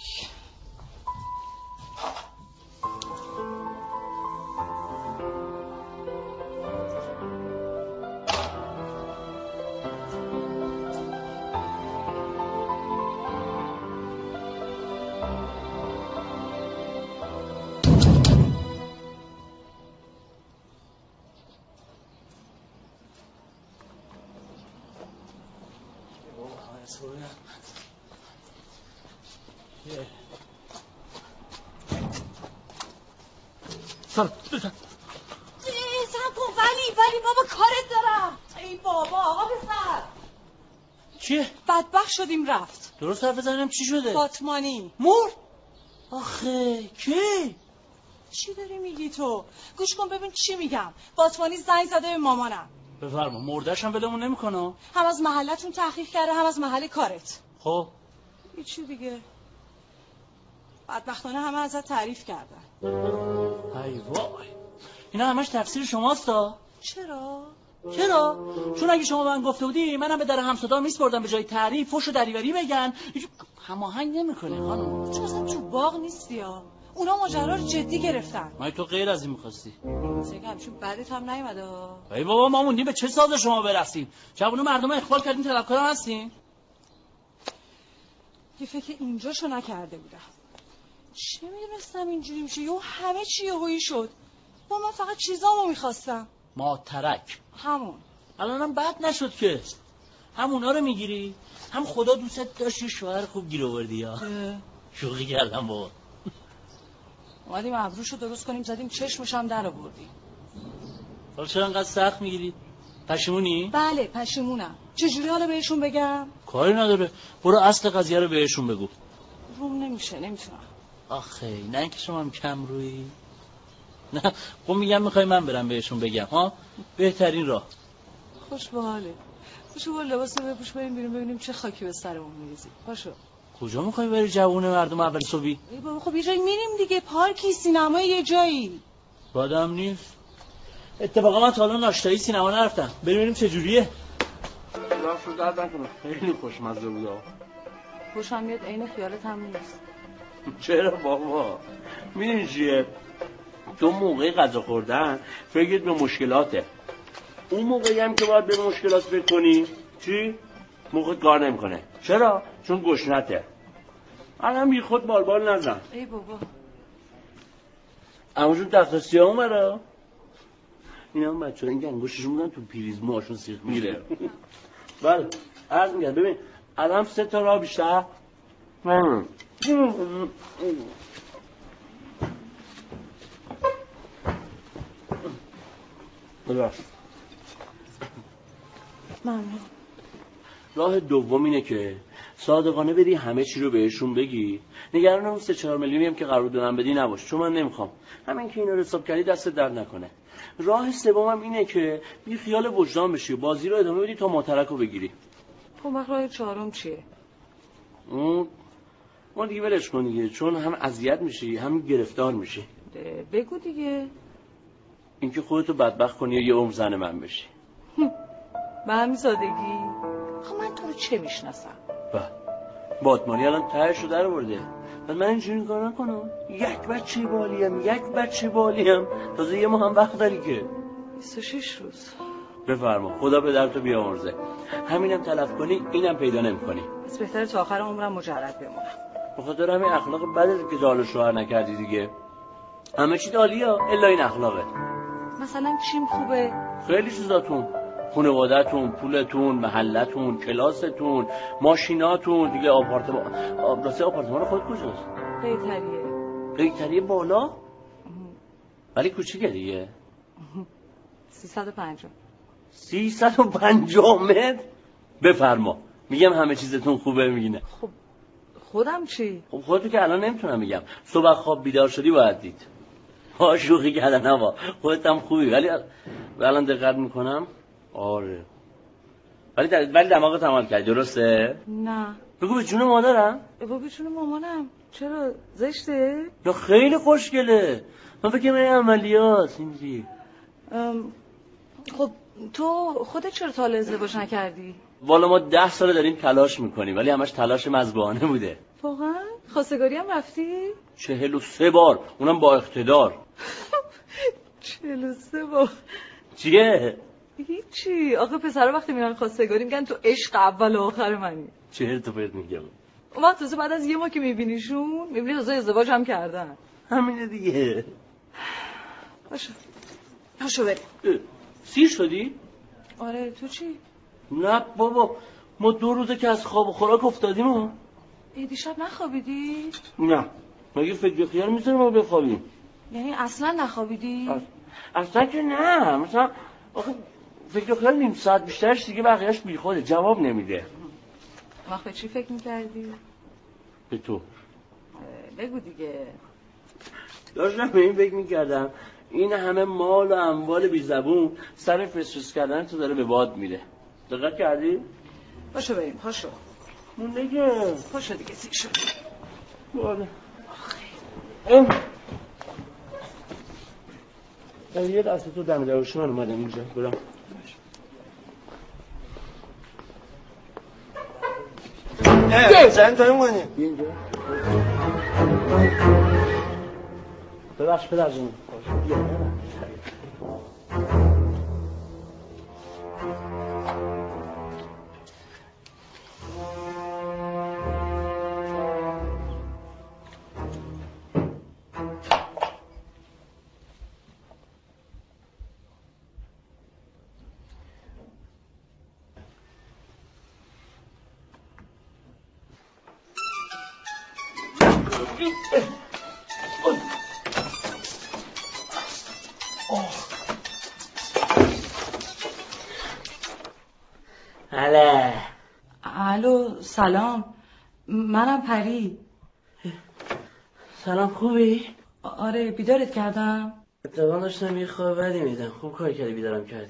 [SPEAKER 1] سلام
[SPEAKER 14] سلام کن ولی ولی بابا کارت دارم. ای بابا آقا بسر
[SPEAKER 1] چیه؟
[SPEAKER 14] بدبخت شدیم رفت.
[SPEAKER 1] درست حرف بزنیم چی شده؟
[SPEAKER 14] فاطمانی
[SPEAKER 1] مرد؟ آخه کی؟
[SPEAKER 14] چی داری میگی تو؟ گوش کن ببین چی میگم. فاطمانی زنگ زده به مامانم.
[SPEAKER 1] بفرما. مردش هم ولمون نمیکنه.
[SPEAKER 14] هم از محلتون تحقیق کرده هم از محل کارت.
[SPEAKER 1] خب
[SPEAKER 14] چی دیگه؟ بدبختانه همه ازت تعریف کردن.
[SPEAKER 1] ای وای اینا همش تقصیر شماست ها.
[SPEAKER 14] چرا؟
[SPEAKER 1] چرا؟ چون اگه شما من گفته بودی منم به در همسادا میسپردم به جای تعریف فحش و دریوری بگن. هماهنگ نمیکنه خانم.
[SPEAKER 14] چون اصلا تو باغ نیستی ها. اونا ماجرا رو جدی گرفتن.
[SPEAKER 1] ما تو غیر از این می‌خواستی.
[SPEAKER 14] دیگه همچون بعدت هم نیومده.
[SPEAKER 1] ای بابا ما موندیم به چه ساز شما برسیم؟ جوونا مردم اخبار کردین طلبکارم هستین؟
[SPEAKER 14] یه فکر اینجاشو نکرده بودم. چه میدونستم اینجوری میشه؟ یهو همه چی یهویی شد. با من فقط چیزامو می‌خواستم.
[SPEAKER 1] ما ترک.
[SPEAKER 14] همون.
[SPEAKER 1] الانم بد نشد که. هم اونا رو میگیری، هم خدا دوست داشت شوهر خوب گیر آوردی ها. شوخی کردم بابا.
[SPEAKER 14] اومدیم ابروشو درست کنیم زدیم چشمش هم در آوردیم.
[SPEAKER 1] حالا چرا انقدر سخت میگیری؟ پشیمونی؟
[SPEAKER 14] بله پشیمونم. چجوری حالا بهشون بگم؟
[SPEAKER 1] کاری نداره. برو اصل قضیه رو بهشون بگو.
[SPEAKER 14] روم نمیشه نمیتونم.
[SPEAKER 1] آخه نه اینکه شما هم کم روی. نه خب میگم میخوای من برم بهشون بگم ها؟ بهترین راه.
[SPEAKER 14] خوش به حاله. خوش به لباس رو بپوش بریم بیرون ببینیم چه خاکی به سرمون میریزی. پاشو.
[SPEAKER 1] کجا میخوای بری جوونه مردم اول صبحی؟
[SPEAKER 14] ای بابا خب یه جایی میریم دیگه، پارکی، سینما، یه جایی.
[SPEAKER 1] بادم نیست. اتفاقا من تا الان ناشتایی سینما نرفتم. بریم ببینیم چه جوریه. راست رو درد نکنه. خیلی خوشمزه بود.
[SPEAKER 14] خوشم میاد عین خیالت هم نیست.
[SPEAKER 1] چرا بابا؟ میدونی چیه؟ تو موقع غذا خوردن فکرت به مشکلاته. اون موقعی هم که باید به مشکلات فکر کنی چی؟ موقع کار نمیکنه. چرا؟ چون گشنته. الان بی خود بال بال نزن.
[SPEAKER 14] ای بابا.
[SPEAKER 1] اما جون تختصی ها اومده. این هم بچه ها این گنگوششون بودن تو پیریزمو هاشون سیخ میره. بله عرض میگه ببین الان سه تا راه بیشتر ببخش.
[SPEAKER 14] ممنون.
[SPEAKER 1] راه دوم اینه که صادقانه بدی همه چی رو بهشون بگی. نگران اون سه چهار میلیونی هم که قرار دادن بدی نباش، چون من نمیخوام. همین که اینا رو حساب کردی دست درد نکنه. راه سومم اینه که بی خیال وجدان بشی و بازی رو ادامه بدی تا ماترک رو بگیری.
[SPEAKER 14] خب راه چهارم چیه؟
[SPEAKER 1] اون ما دیگه ولش کن دیگه، چون هم اذیت میشی هم گرفتار میشی.
[SPEAKER 14] بگو دیگه.
[SPEAKER 1] اینکه خودتو بدبخت کنی و یه عمر زن من بشی.
[SPEAKER 14] به همین سادگی. خب من تو رو چه میشناسم؟
[SPEAKER 1] با باتمانی الان تهش رو در برده. من اینجوری کار نکنم. یک بچه بالیم یک بچه بالیم تازه یه ما هم وقت داری که.
[SPEAKER 14] بیست و شش روز.
[SPEAKER 1] بفرما خدا پدرتو بیامرزه. همینم تلف کنی اینم پیدا نمی کنی.
[SPEAKER 14] بس بهتره تا آخر عمرم مجرد بمونم.
[SPEAKER 1] بخاطر همین اخلاق بدت که دال شوهر نکردی دیگه. همه چی عالیه الا این اخلاقه.
[SPEAKER 14] مثلا چیم خوبه؟
[SPEAKER 1] خیلی چیزاتون، خانواده‌تون، پولتون، محلتون، کلاستون، ماشیناتون، دیگه آپارتمان. راستی آپارتمان خود کجاست؟
[SPEAKER 14] قیتریه.
[SPEAKER 1] قیتریه بالا؟ ولی کوچیکه دیگه.
[SPEAKER 14] سیصد و پنجاه.
[SPEAKER 1] سیصد و پنجاه متر؟ بفرما. میگم همه چیزتون خوبه میگینه.
[SPEAKER 14] خب خودم چی؟
[SPEAKER 1] خب خودتو که الان نمیتونم میگم. صبح خواب بیدار شدی باید دید. ها شوخی کردن هوا. خودت هم خوبی ولی الان دقت میکنم. آره. ولی در... ولی دماغت عمل کردی درسته؟
[SPEAKER 14] نه.
[SPEAKER 1] بگو به جون مادرم.
[SPEAKER 14] بگو به جون مامانم. چرا زشته؟
[SPEAKER 1] نه خیلی خوشگله. من فکر کنم عملیات اینجوری.
[SPEAKER 14] ام... خب تو خودت چرا تا حالا ازدواج نکردی؟
[SPEAKER 1] والا ما ده ساله داریم تلاش میکنیم ولی همش تلاش مزبوعانه بوده.
[SPEAKER 14] واقعا؟ خواستگاری هم رفتی؟
[SPEAKER 1] چهل و سه بار اونم با اقتدار.
[SPEAKER 14] چهل و سه بار
[SPEAKER 1] چیه؟
[SPEAKER 14] هیچی. آخه پسرها وقتی میرن خواستگاری میگن تو عشق اول و آخر منی.
[SPEAKER 1] چهل تا پرت میگم.
[SPEAKER 14] اون وقت تازه بعد از یه ماه که میبینیشون میبینی تازه ازدواج هم کردن.
[SPEAKER 1] همینه دیگه.
[SPEAKER 14] باشو باشو بریم.
[SPEAKER 1] سیر شدی؟
[SPEAKER 14] آره تو چی؟
[SPEAKER 1] نه بابا ما دو روزه که از خواب و خوراک افتادیم و
[SPEAKER 14] ای دیشب نخوابیدی؟
[SPEAKER 1] نه مگه فکر خیال میذاره ما بخوابیم؟
[SPEAKER 14] یعنی اصلا نخوابیدی؟
[SPEAKER 1] اص... اصلا که نه. مثلا آخه فکر خیال نیم ساعت بیشترش دیگه بقیهش بی خوده جواب نمیده.
[SPEAKER 14] وقت به چی فکر میکردی؟
[SPEAKER 1] به تو.
[SPEAKER 14] بگو دیگه.
[SPEAKER 1] داشتم به این فکر میکردم این همه مال و اموال بی زبون سر فسفس کردن تو داره به باد میره. دقت کردی؟
[SPEAKER 14] پاشو بریم پاشو.
[SPEAKER 1] مونده که
[SPEAKER 14] پاشو دیگه سیر شد.
[SPEAKER 1] باده ام یه دسته تو دم داروش من اومدم اینجا برم.
[SPEAKER 2] نه چند تا میمونی
[SPEAKER 1] اینجا ببخش پدر جون
[SPEAKER 14] اله الو سلام منم پری.
[SPEAKER 1] سلام خوبی؟
[SPEAKER 14] آره بیدارت کردم؟
[SPEAKER 1] اتفاقا داشتم یه خواب بدی میدم. خوب کاری کردی بیدارم کردی.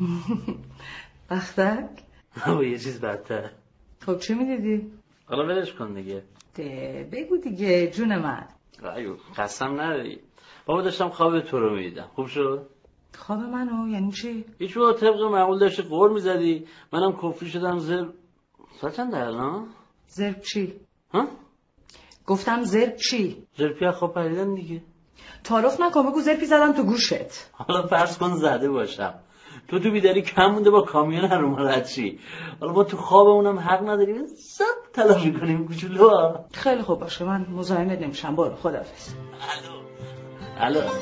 [SPEAKER 14] بختک؟
[SPEAKER 1] با یه چیز بدتر.
[SPEAKER 14] خب چه میدیدی؟
[SPEAKER 1] حالا ولش کن دیگه.
[SPEAKER 14] ده بگو دیگه جون من.
[SPEAKER 1] ایو قسم نداری. بابا داشتم خواب تو رو میدیدم. خوب شد؟
[SPEAKER 14] خواب منو یعنی چی؟
[SPEAKER 1] هیچ وقت طبق معمول داشتی قور میزدی. منم کفری شدم زر. ساعت چنده الان؟
[SPEAKER 14] زرب چی؟
[SPEAKER 1] ها؟
[SPEAKER 14] گفتم زرب چی؟
[SPEAKER 1] زرپی از خواب پریدن دیگه.
[SPEAKER 14] تعارف نکن بگو زرپی زدم تو گوشت.
[SPEAKER 1] حالا فرض کن زده باشم. تو تو بیداری کم مونده با کامیون هرومال رد چی. حالا ما تو خوابمونم حق نداریم زب تلافی کنیم کوچولو.
[SPEAKER 14] خیلی خوب باشه من مزاحمت نمیشم. برو خداحافظ.
[SPEAKER 1] الو الو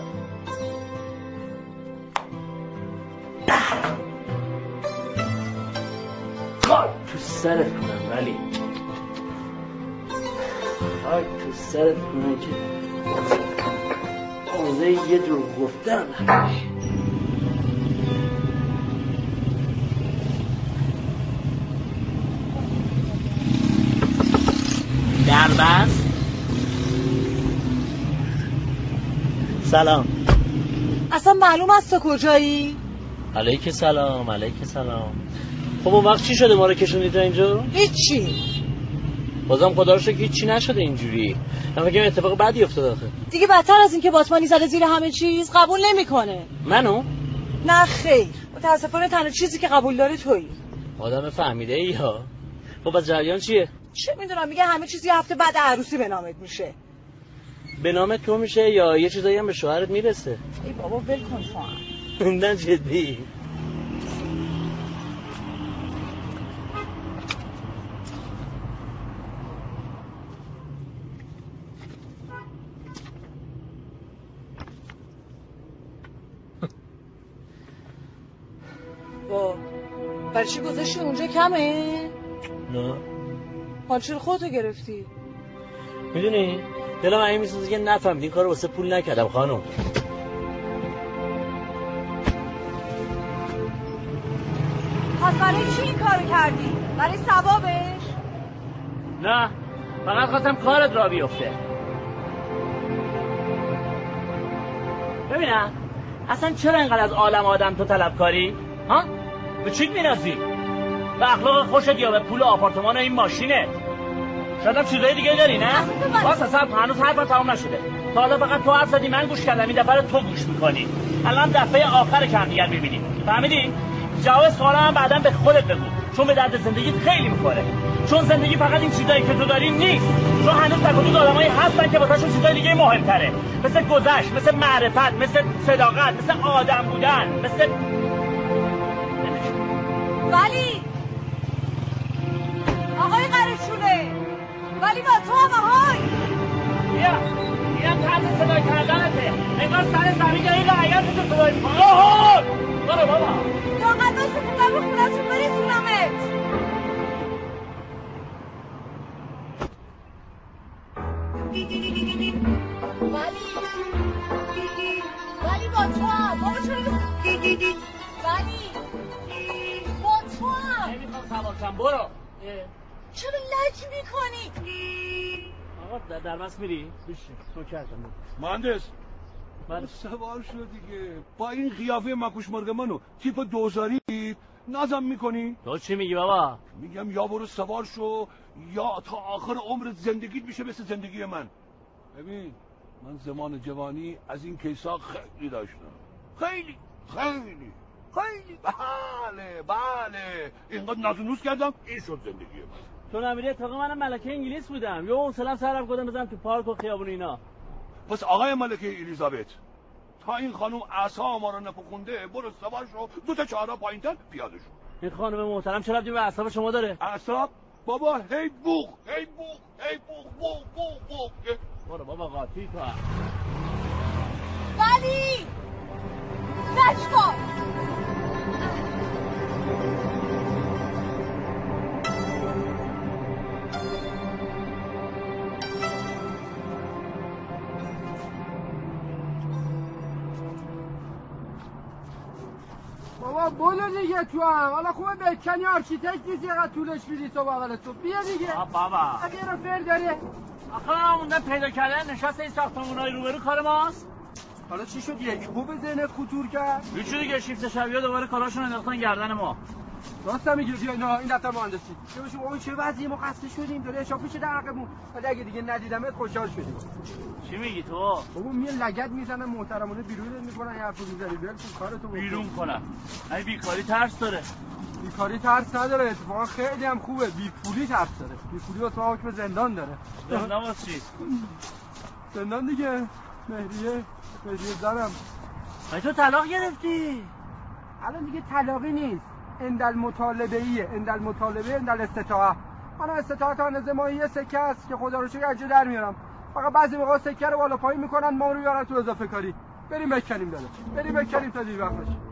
[SPEAKER 1] خاک تو سرت کنم ولی خاک تو سرت کنم که آزه یه جور گفتم در بس. سلام.
[SPEAKER 14] اصلا معلوم است تو کجایی؟
[SPEAKER 1] علیک سلام علیک سلام. خب اون وقت چی شده ما رو کشوندید اینجا؟
[SPEAKER 14] هیچی.
[SPEAKER 1] بازم خدا رو شکر هیچی نشده اینجوری. من فکر اتفاق بدی افتاد آخه.
[SPEAKER 14] دیگه بدتر از این که باتمانی زده زیر همه چیز قبول نمیکنه.
[SPEAKER 1] منو؟
[SPEAKER 14] نه خیر. متاسفانه تنها چیزی که قبول داره تویی.
[SPEAKER 1] آدم فهمیده ای ها. خب از جریان چیه؟
[SPEAKER 14] چه میدونم میگه همه چیز یه هفته بعد عروسی به نامت میشه.
[SPEAKER 1] به نام تو میشه یا یه چیزایی هم به شوهرت میرسه؟
[SPEAKER 14] ای بابا ول کن تو هم.
[SPEAKER 1] نه جدی.
[SPEAKER 14] با برای چی گذاشتی اونجا کمه؟
[SPEAKER 1] نه.
[SPEAKER 14] حال چرا خودتو گرفتی؟
[SPEAKER 1] میدونی دلم این میسوزه که نفهمید این کارو واسه پول نکردم خانم.
[SPEAKER 14] پس برای چی این کارو کردی؟ برای ثوابش؟
[SPEAKER 1] نه فقط خواستم کارت را بیفته. ببینم اصلا چرا اینقدر از عالم آدم تو طلبکاری؟ ها؟ به چیت میرسی؟ به اخلاق خوشت یا به پول آپارتمان و این ماشینت؟ شاید هم چیزای دیگه داری نه؟ باز اصلا هنوز حرفم تمام نشده. تا حالا فقط تو حرف زدی من گوش کردم. این دفعه تو گوش میکنی. الان دفعه آخر که هم دیگر میبینیم. فهمیدی؟ جواب سوالا هم بعداً به خودت بگو. چون به درد زندگیت خیلی میخوره. چون زندگی فقط این چیزایی که تو داری نیست. چون هنوز تک و توک آدمایی هستن که واسهشون چیزای دیگه مهمتره. مثل گذشت، مثل معرفت، مثل صداقت، مثل آدم بودن، مثل
[SPEAKER 14] ولی آقای قرشونه ولی با تو هم آهای
[SPEAKER 1] بیا بیا طرز صدای کردنته. انگار سر زمین یا این رعیت تو صدای آهای برو بابا
[SPEAKER 14] یا قدر سکوتم به خونتون بریزونمت. ولی ولی با تو هم بابا چرا ولی با تو هم
[SPEAKER 1] نمیخوام سوارشم. برو
[SPEAKER 14] چرا لج میکنی؟
[SPEAKER 1] آقا در درمست میری؟ بشین تو کردم
[SPEAKER 4] مهندس
[SPEAKER 1] من
[SPEAKER 4] سوار شد دیگه. با این قیافه مکوش مرگ منو تیپ دوزاری نازم میکنی؟
[SPEAKER 1] تو چی میگی بابا؟
[SPEAKER 4] میگم یا برو سوار شو یا تا آخر عمرت زندگیت میشه مثل زندگی من. ببین من زمان جوانی از این کیسا خیلی داشتم. خیلی خیلی خیلی بله بله اینقدر ناز و نوز کردم این شد زندگی من.
[SPEAKER 1] تو نمیری اتفاقا منم ملکه انگلیس بودم. یه حوصله‌ام سر رفت گفتم بزنم تو پارک و خیابون اینا.
[SPEAKER 4] پس آقای ملکه الیزابت تا این خانم عصا ما رو نپخونده برو سوار شو دو تا چهارراه پایین‌تر پیاده شو.
[SPEAKER 1] این خانم محترم چرا ربطی به اعصاب شما داره؟
[SPEAKER 4] اعصاب بابا هی بوق هی بوق هی بوق بوق بوق بوق.
[SPEAKER 1] برو بابا قاطی تو.
[SPEAKER 6] ولی نشکار
[SPEAKER 2] بابا بولو دیگه تو هم حالا خوبه بکنی آرشیتکت نیست یه قد طولش میدی تو بغل تو بیا دیگه
[SPEAKER 1] بابا
[SPEAKER 2] اگه رو فر داره
[SPEAKER 1] آخه موندن پیدا کردن نشست این ساختمونای روبرو کار ماست.
[SPEAKER 2] حالا چی شد یک خوب ذهنت خطور کرد؟
[SPEAKER 1] هیچ دیگه شیفت شبیه دوباره کاراشون انداختن گردن ما.
[SPEAKER 2] راست میگی بیا اینا این دفتر مهندسی چه بشه اون چه وضعی ما خسته شدیم داره اشاف میشه در عقبمون ولی اگه دیگه ندیدمت خوشحال شدیم.
[SPEAKER 1] چی میگی تو؟
[SPEAKER 2] بابا میان لگد میزنن محترمانه بیرونت میکنن یه حرفو میزنی ول کن کارتو
[SPEAKER 1] بیرون کنن. ای بیکاری ترس داره.
[SPEAKER 2] بیکاری ترس نداره اتفاقا خیلی هم خوبه بی پولی ترس داره. بی پولی واسه ما حکم زندان داره.
[SPEAKER 1] زندان واسه چی؟
[SPEAKER 2] زندان دیگه مهریه مهریه زنم.
[SPEAKER 1] ای تو طلاق گرفتی؟
[SPEAKER 2] الان دیگه طلاقی نیست. اندل مطالبه ایه اندل مطالبه اندل استطاعه. من استطاعت آن زمایی سکه است که خدا رو شکر اجا در میارم. فقط بعضی موقع سکه رو بالا پایین میکنن ما رو بیارن تو اضافه کاری. بریم بکنیم داده. بریم بکنیم تا دیر وقت بشه.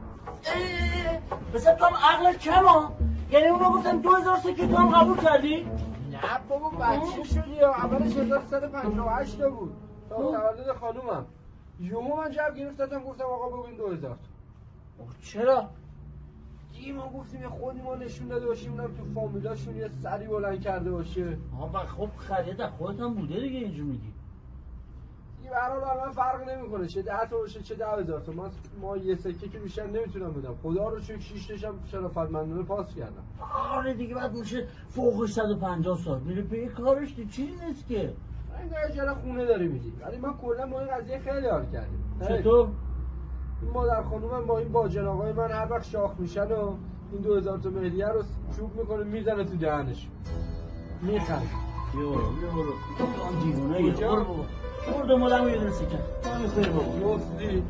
[SPEAKER 1] مثلا تو هم عقلت کما؟ یعنی اونو گفتم دو هزار سکه تو هم قبول کردی؟
[SPEAKER 2] نه بابا بچه شدی یا اولش هزار و سیصد و پنجاه و هشت بود. تا تولد خانومم. یومو من جب گرفتم گفتم آقا بگوین دو هزار.
[SPEAKER 1] چرا؟
[SPEAKER 2] دیگه ما گفتیم یه خودی ما نشون داده باشیم اونم تو فامیلاشون یه سری بلند کرده باشه.
[SPEAKER 1] آها خب خرید خودت هم بوده دیگه اینجور میگی.
[SPEAKER 2] دیگه برای من فرق نمیکنه چه ده تا باشه چه ده هزار تا. ما ما یه سکه که بیشتر نمیتونم بدم. خدا رو شکر شش تاشم شرافتمندانه پاس کردم.
[SPEAKER 1] آره دیگه بعد میشه فوقش صد و پنجاه سال میره به کارش دی چیزی نیست که.
[SPEAKER 2] این دیگه چرا خونه داری میدی. ولی ما کلا با این قضیه خیلی حال کردیم.
[SPEAKER 1] چطور؟
[SPEAKER 2] این مادر خانومم با این باجن آقای من هر وقت شاخ میشن و این دو هزار تا مهریه رو چوب میکنه میزنه تو دهنش میخند.
[SPEAKER 1] یه برو یه برو آن دیوونه یه برو بابا برده مادم یه دونه سکن من میخوری بابا
[SPEAKER 2] نفتی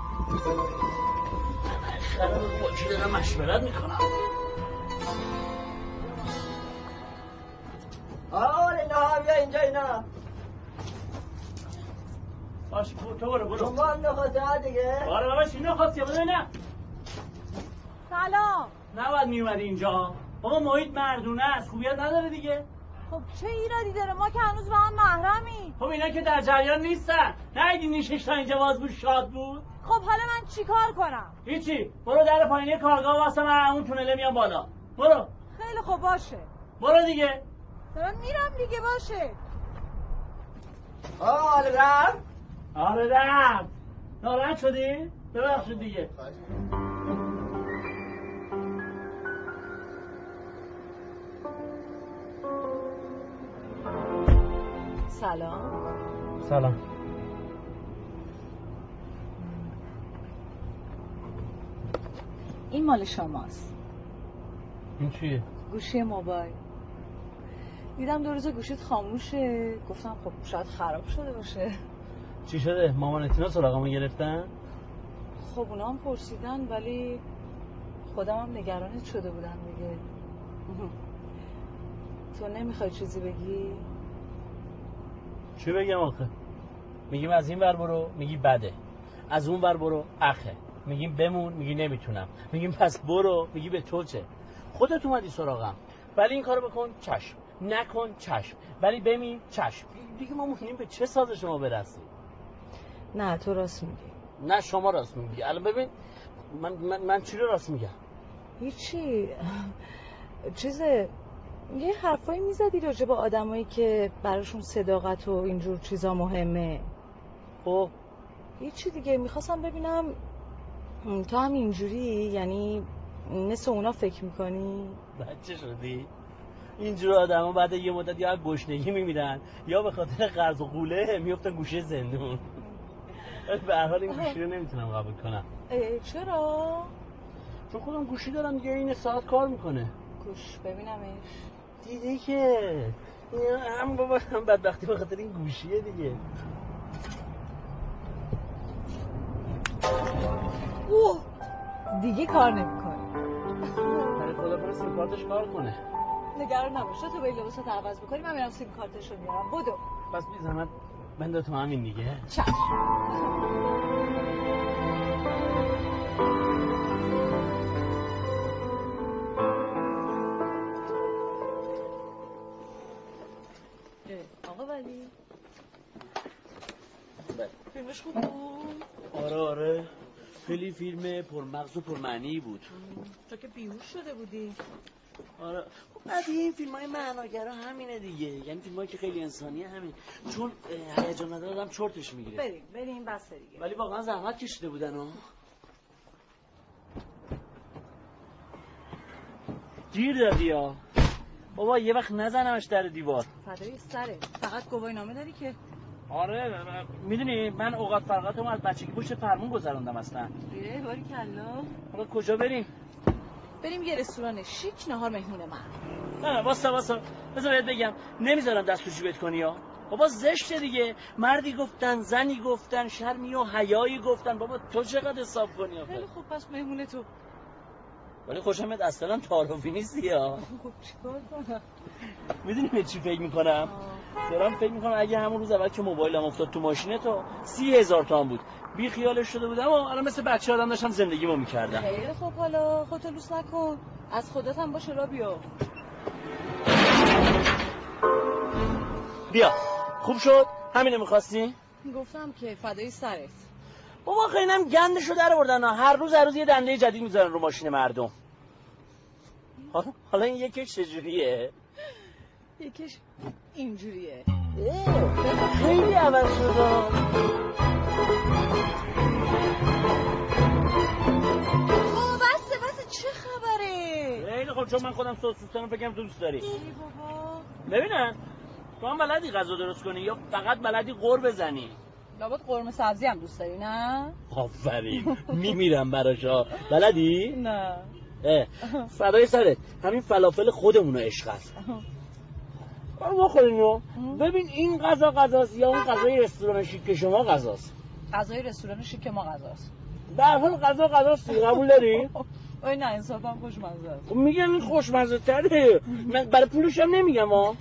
[SPEAKER 1] خراب با چی دارم مشورت میکنم.
[SPEAKER 18] آره نه بیا اینجا اینا
[SPEAKER 1] باش تو برو برو
[SPEAKER 18] شما هم نخواسته ها دیگه
[SPEAKER 1] آره باباش این نخواستی بده نه
[SPEAKER 6] سلام
[SPEAKER 1] نباید میومدی اینجا بابا محیط مردونه است خوبیت نداره دیگه.
[SPEAKER 6] خب چه ایرادی داره ما که هنوز با هم محرمی.
[SPEAKER 1] خب اینا که در جریان نیستن نه نیشش تا اینجا باز بود شاد بود.
[SPEAKER 6] خب حالا من چیکار کنم؟
[SPEAKER 1] هیچی برو در پایینی کارگاه واسه من اون تونله میام بالا برو.
[SPEAKER 6] خیلی خوب باشه
[SPEAKER 1] برو دیگه
[SPEAKER 6] دارم میرم دیگه باشه.
[SPEAKER 18] آره رفت
[SPEAKER 1] آره رفت ناراحت شدی؟ ببخشید دیگه.
[SPEAKER 9] سلام.
[SPEAKER 1] سلام.
[SPEAKER 9] این مال شماست.
[SPEAKER 1] این چیه؟
[SPEAKER 9] گوشی موبایل. دیدم دو روز گوشیت خاموشه گفتم خب شاید خراب شده باشه.
[SPEAKER 1] چی شده؟ مامانتینا سراغمو گرفتن؟
[SPEAKER 9] خب اونا هم پرسیدن ولی خودم هم نگرانت شده بودم دیگه. تو نمیخوای چیزی بگی؟
[SPEAKER 1] چی بگم آخه؟ میگیم از این ور برو میگی بده، از اون ور برو اخه، میگیم بمون میگی نمیتونم، میگیم پس برو میگی به تو چه. خودت اومدی سراغم ولی این کارو بکن چشم، نکن چشم، ولی بمین چشم. دیگه ما مونیم به چه ساز شما برسیم؟
[SPEAKER 9] نه تو راست میگی.
[SPEAKER 1] نه شما راست میگی. الان ببین من من, من چی رو راست میگم؟
[SPEAKER 9] هیچی. چیزه یه حرفایی میزدی راجع به آدمایی که براشون صداقت و اینجور چیزا مهمه.
[SPEAKER 1] خب
[SPEAKER 9] هیچی دیگه. میخواستم ببینم تو هم اینجوری، یعنی مثل اونا فکر میکنی؟
[SPEAKER 1] بچه شدی؟ اینجور آدم ها بعد یه مدت یا گشنگی میمیرن یا به خاطر قرض و قوله میفتن گوشه زندون. به هر حال این گوشی رو نمیتونم قبول کنم.
[SPEAKER 9] چرا؟
[SPEAKER 1] چون خودم گوشی دارم دیگه این ساعت کار میکنه.
[SPEAKER 9] گوش ببینمش.
[SPEAKER 1] دیدی که هم بابا هم بدبختی به خاطر این گوشیه دیگه.
[SPEAKER 14] اوه دیگه کار نمیکنه.
[SPEAKER 1] برای خدا کنه سیم کارتش کار کنه.
[SPEAKER 14] نگران نباش تو به این لباسات عوض بکنی من میرم سیم کارتشو میارم. بدو.
[SPEAKER 1] پس بی زحمت بنده تو همین دیگه.
[SPEAKER 14] چشم. آقا ولی فیلمش خوب بود؟
[SPEAKER 1] آره آره خیلی فیلم پرمغز و پرمعنی بود.
[SPEAKER 14] تو که بیهوش شده بودی.
[SPEAKER 1] آره خب بعد این فیلم های معناگرا همینه دیگه، یعنی فیلم هایی که خیلی انسانیه همین، چون هیجان نداره آدم چرتش میگیره.
[SPEAKER 14] بریم بریم بس دیگه.
[SPEAKER 1] ولی واقعا زحمت کشیده بودن ها. گیر دادی ها بابا، یه وقت نزنمش در دیوار.
[SPEAKER 14] فدای سره، فقط گواهی نامه داری که.
[SPEAKER 1] آره میدونی من اوقات فراغتمو از بچگی پشت فرمون گذروندم اصلا.
[SPEAKER 14] یه باری کلا.
[SPEAKER 1] حالا کجا بریم؟
[SPEAKER 14] بریم یه رستوران شیک نهار مهمون من.
[SPEAKER 1] نه واسه واسه بذار بهت بگم نمیذارم دست تو جیبت کنی ها. بابا زشته دیگه، مردی گفتن زنی گفتن شرمی و حیایی گفتن، بابا تو چقدر حساب کنی آخه؟
[SPEAKER 14] خیلی خوب پس مهمون تو.
[SPEAKER 1] ولی خوشمت اصلا تعارفی نیستی ها.
[SPEAKER 14] خب چیکار کنم؟
[SPEAKER 1] میدونی به چی فکر میکنم؟ دارم فکر میکنم اگه همون روز اول که موبایلم افتاد تو ماشین تو سی هزار تومان بود بی خیالش شده بودم و الان مثل بچه آدم داشتم زندگیمو میکردم.
[SPEAKER 14] خیلی خوب حالا خودت لوس نکن، از خودت هم باشه را بیا.
[SPEAKER 1] بیا خوب شد همینو میخواستی؟
[SPEAKER 14] گفتم که فدای سرت.
[SPEAKER 1] بابا خیلی گندشو در آوردن، هر روز هر روز یه دنده جدید میذارن رو ماشین مردم. حالا حالا این یکیش چجوریه؟
[SPEAKER 14] یکیش اینجوریه.
[SPEAKER 1] خیلی عوض شده.
[SPEAKER 14] بابا بسه بسه چه خبره؟
[SPEAKER 1] خیلی خب چون من خودم سس دوستانو فکرم دوست داری.
[SPEAKER 14] ای بابا
[SPEAKER 1] ببینن تو هم بلدی غذا درست کنی یا فقط بلدی قور بزنی؟
[SPEAKER 14] لابد قرمه سبزی هم دوست داری نه؟
[SPEAKER 1] آفرین میمیرم براشا. بلدی؟
[SPEAKER 14] نه.
[SPEAKER 1] اه فدای سرت، همین فلافل خودمونو عشق است. برو بخورینو. ببین این غذا غذاست یا اون غذای رستوران شیک که شما غذاست؟
[SPEAKER 14] غذای رستوران شیک که ما غذاست.
[SPEAKER 1] در حال غذا غذاست قبول داری؟
[SPEAKER 14] اوه نه انصافا خوشمزه است.
[SPEAKER 1] خب میگم این خوشمزه تره، من برای پولش هم نمیگم ها.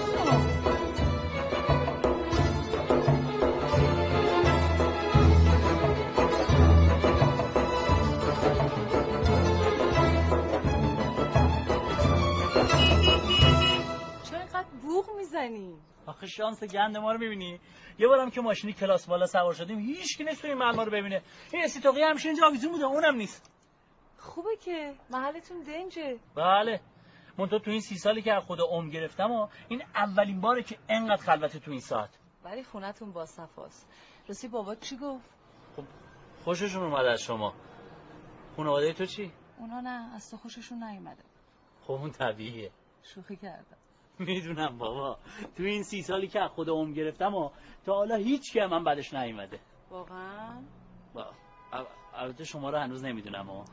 [SPEAKER 14] میزنی؟
[SPEAKER 1] آخه شانس گند ما رو میبینی؟ یه بارم که ماشینی کلاس بالا سوار شدیم هیچ کی نمی‌تونه این محل ما رو ببینه. این استوقی همش اینجا آویزون بوده اونم نیست.
[SPEAKER 14] خوبه که محلتون دنجه.
[SPEAKER 1] بله. من تو این سی سالی که از خود عمر گرفتم و این اولین باره که انقدر خلوته تو این ساعت.
[SPEAKER 14] ولی خونتون با صفاست. راستی بابا چی گفت؟
[SPEAKER 1] خب خوششون اومد از شما. خانواده تو چی؟
[SPEAKER 14] اونا نه، از تو خوششون نیومده.
[SPEAKER 1] خب اون طبیعیه.
[SPEAKER 14] شوخی کردم.
[SPEAKER 1] میدونم بابا، تو این سی سالی که از خود عمر گرفتم و تا حالا هیچ کی من بعدش نیومده.
[SPEAKER 14] واقعا؟
[SPEAKER 1] با البته شما رو هنوز نمیدونم ها.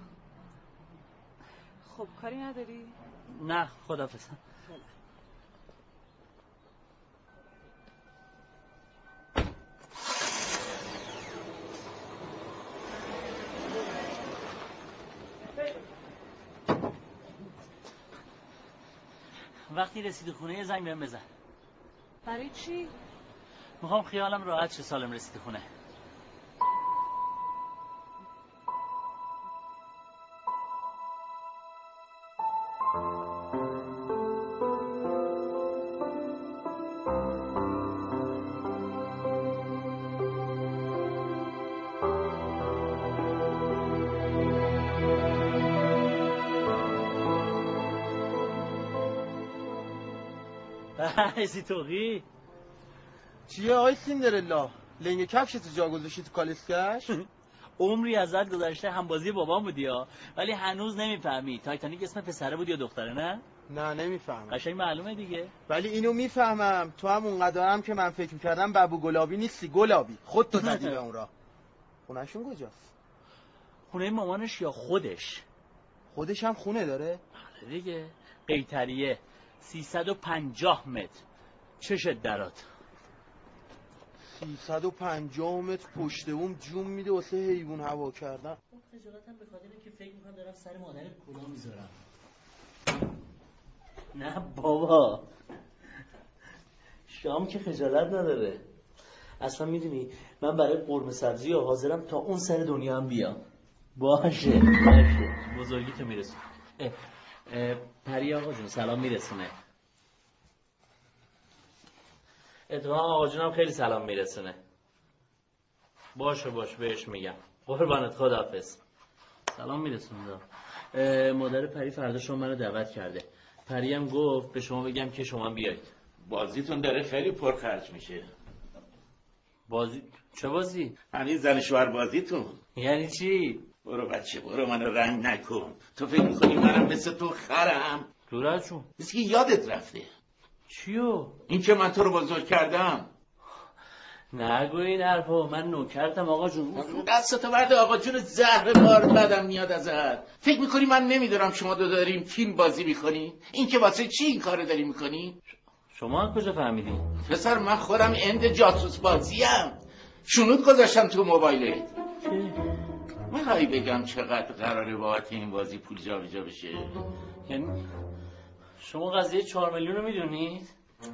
[SPEAKER 14] خب کاری نداری؟
[SPEAKER 1] نه خداحافظ. وقتی رسیدی خونه یه زنگ بهم بزن.
[SPEAKER 14] برای چی؟
[SPEAKER 1] میخوام خیالم راحت شه سالم رسیدی خونه. ایسی توقی
[SPEAKER 2] چیه آی سیندرلا؟ لنگ کفش تو جا گذاشتی تو کالسکش؟
[SPEAKER 1] عمری ازت گذشته همبازی بابام بودی ها، ولی هنوز نمیفهمی تایتانیک اسم پسره بود یا دختره؟ نه
[SPEAKER 2] نه نمیفهمم.
[SPEAKER 1] قشنگ معلومه دیگه.
[SPEAKER 2] ولی اینو میفهمم تو هم اونقدر هم که من فکر میکردم بابو گلابی نیستی، گلابی خود تو زدی به اون راه. خونهشون کجاست؟
[SPEAKER 1] خونه مامانش یا خودش؟
[SPEAKER 2] خودش هم خونه داره؟
[SPEAKER 1] آره دیگه، قیطریه. سیصد و پنجاه متر. چه شدرات؟
[SPEAKER 19] سیصد و پنجاه متر پشت بوم جون میده واسه حیوان هوا کردن.
[SPEAKER 1] خجالتم به خاطر که فکر میکنم دارم سر مادر کلا میذارم. نه بابا، شام که خجالت نداره. اصلا میدونی من برای قرمه سبزی ها حاضرم تا اون سر دنیا هم بیام. باشه باشه، بزرگی تو میرسون. پری آقا جون سلام میرسونه. اتفاقا آقا جونم خیلی سلام میرسونه. باشه باشه بهش میگم. قربانت، خداحافظ. سلام میرسونه. مادر پری فردا شما منو دعوت کرده. پری هم گفت به شما بگم که شما بیایید.
[SPEAKER 3] بازیتون داره خیلی پرخرج میشه.
[SPEAKER 1] بازی؟ چه بازی؟
[SPEAKER 3] همین زن شوهر بازیتون.
[SPEAKER 1] یعنی چی؟
[SPEAKER 3] برو بچه برو، منو رنگ نکن. تو فکر میکنی منم مثل تو خرم؟
[SPEAKER 1] دورت جون
[SPEAKER 3] مثل که یادت رفته.
[SPEAKER 1] چیو؟
[SPEAKER 3] این که من تو رو بزرگ کردم.
[SPEAKER 1] نگو این حرفو، من نوکرتم آقا جون.
[SPEAKER 3] دستتو برده آقا جون، زهر بار بدم میاد ازت. فکر میکنی من نمیدونم شما دو داریم فیلم بازی میکنی؟ این که واسه چی این کارو داری میکنی؟
[SPEAKER 1] شما کجا فهمیدی؟
[SPEAKER 3] پسر من خودم اند جاسوس بازیم. شنود گذاشتم تو موبایلت. میخوایی بگم چقدر قراره بابت این بازی پول جابجا بشه؟
[SPEAKER 1] یعنی شما قضیه چهار میلیون رو میدونید؟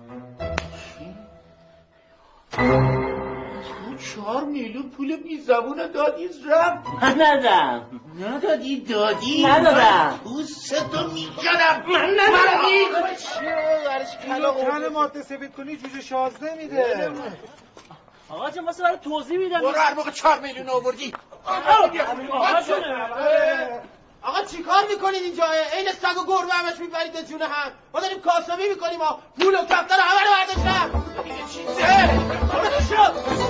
[SPEAKER 3] چهار میلیون پول بی زبون دادی رفت؟
[SPEAKER 1] من ندادم.
[SPEAKER 3] ندادی دادی؟
[SPEAKER 1] ندادم.
[SPEAKER 3] پوستتو میکنم.
[SPEAKER 1] من ندادم.
[SPEAKER 15] اینو کن ماده سفید کنی جوجه شازده میده.
[SPEAKER 1] آقا جون واسه برای توضیح میدم.
[SPEAKER 3] برو هر موقع چهار میلیون آوردی.
[SPEAKER 19] آقا چی کار میکنید اینجا؟ این سگ و گربه همش میبرید به جون هم. ما داریم کاسبی میکنیم ها. پول و کفتر همه رو برداشتم. دیگه چیزه؟ برو شو.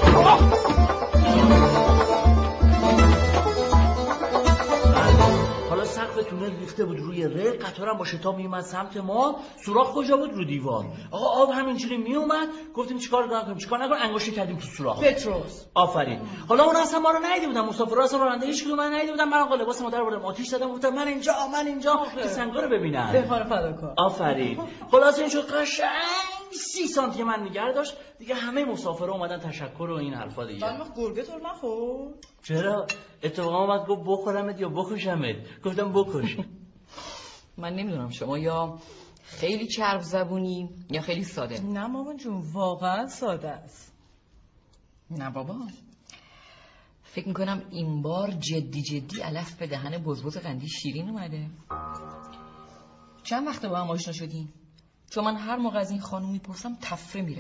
[SPEAKER 1] حالا سقف تونل ریخته بود روی ریل، قطارم با شتاب میومد سمت ما. سوراخ کجا بود؟ رو دیوار. آقا آب همینجوری میومد، گفتیم چیکار کنیم چیکار نکنیم، انگشتی کردیم تو سوراخ.
[SPEAKER 14] پتروس.
[SPEAKER 1] آفرین. حالا اون اصلا ما رو ندیده بودن، مسافرا اصلا راننده هیچ کدوم من ندیده بودن. من آقا لباس مادر بردم آتیش زدم، گفتم من اینجا من اینجا که سنگا رو ببینن.
[SPEAKER 14] بهار فداکار.
[SPEAKER 1] آفرین. خلاص این شد قشنگ سی سانتی من نگه داشت دیگه. همه مسافرا اومدن تشکر و این حرفا دیگه.
[SPEAKER 14] بعد وقت گربه تو نخورد؟
[SPEAKER 1] چرا؟ اتفاقا اومد گفت بخورمت یا بکشمت. گفتم بکش.
[SPEAKER 17] من نمیدونم شما یا خیلی چرب زبونی یا خیلی ساده.
[SPEAKER 14] نه مامان جون واقعا ساده است.
[SPEAKER 17] نه بابا، فکر میکنم این بار جدی جدی علف به دهن بزبز قندی شیرین اومده. چند وقت با هم آشنا شدین؟ چون من هر موقع از این خانوم میپرسم تفره میره.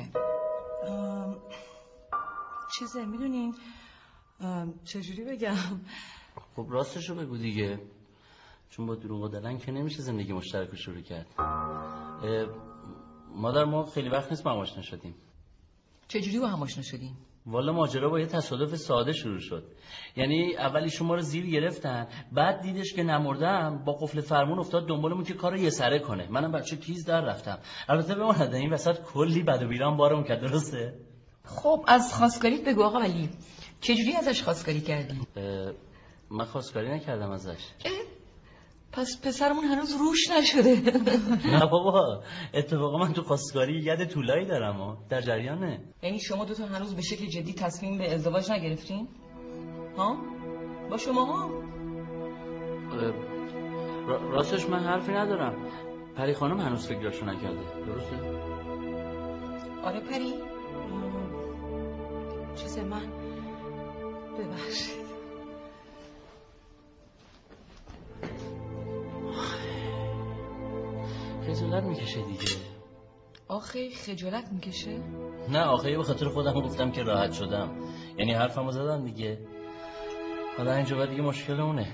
[SPEAKER 14] چیزه میدونین چجوری بگم؟
[SPEAKER 1] خب راستشو بگو دیگه، چون با دروغ دادن که نمیشه زندگی مشترک رو شروع کرد. مادر ما خیلی وقت نیست با هم آشنا شدیم.
[SPEAKER 17] چجوری با هم آشنا شدیم؟
[SPEAKER 1] والا ماجرا با یه تصادف ساده شروع شد. یعنی اولی شما رو زیر گرفتن، بعد دیدش که نمردم با قفل فرمون افتاد دنبالمون که کارو یه سره کنه. منم بچه تیز در رفتم. البته بماند این وسط کلی بد و بیران بارم کرد. درسته؟
[SPEAKER 17] خب از خواستگاریت بگو آقا ولی، چجوری ازش خواستگاری کردی؟
[SPEAKER 1] من خواستگاری نکردم ازش.
[SPEAKER 17] پس پسرمون هنوز روش نشده.
[SPEAKER 1] نه بابا، اتفاقا من تو خواستگاری ید طولایی دارم و در جریانه.
[SPEAKER 17] یعنی شما دوتا هنوز به شکل جدی تصمیم به ازدواج نگرفتین؟ ها؟ با شما ها؟
[SPEAKER 1] راستش من حرفی ندارم. پری خانم هنوز فکرشو نکرده. درسته؟
[SPEAKER 17] آره پری؟
[SPEAKER 14] چیزه من ببخشید.
[SPEAKER 1] خجالت میکشه دیگه.
[SPEAKER 17] آخه خجالت میکشه؟
[SPEAKER 1] نه آخه به خاطر خودم گفتم که راحت شدم. یعنی حرفمو زدم دیگه. حالا اینجا بعد دیگه مشکل اونه.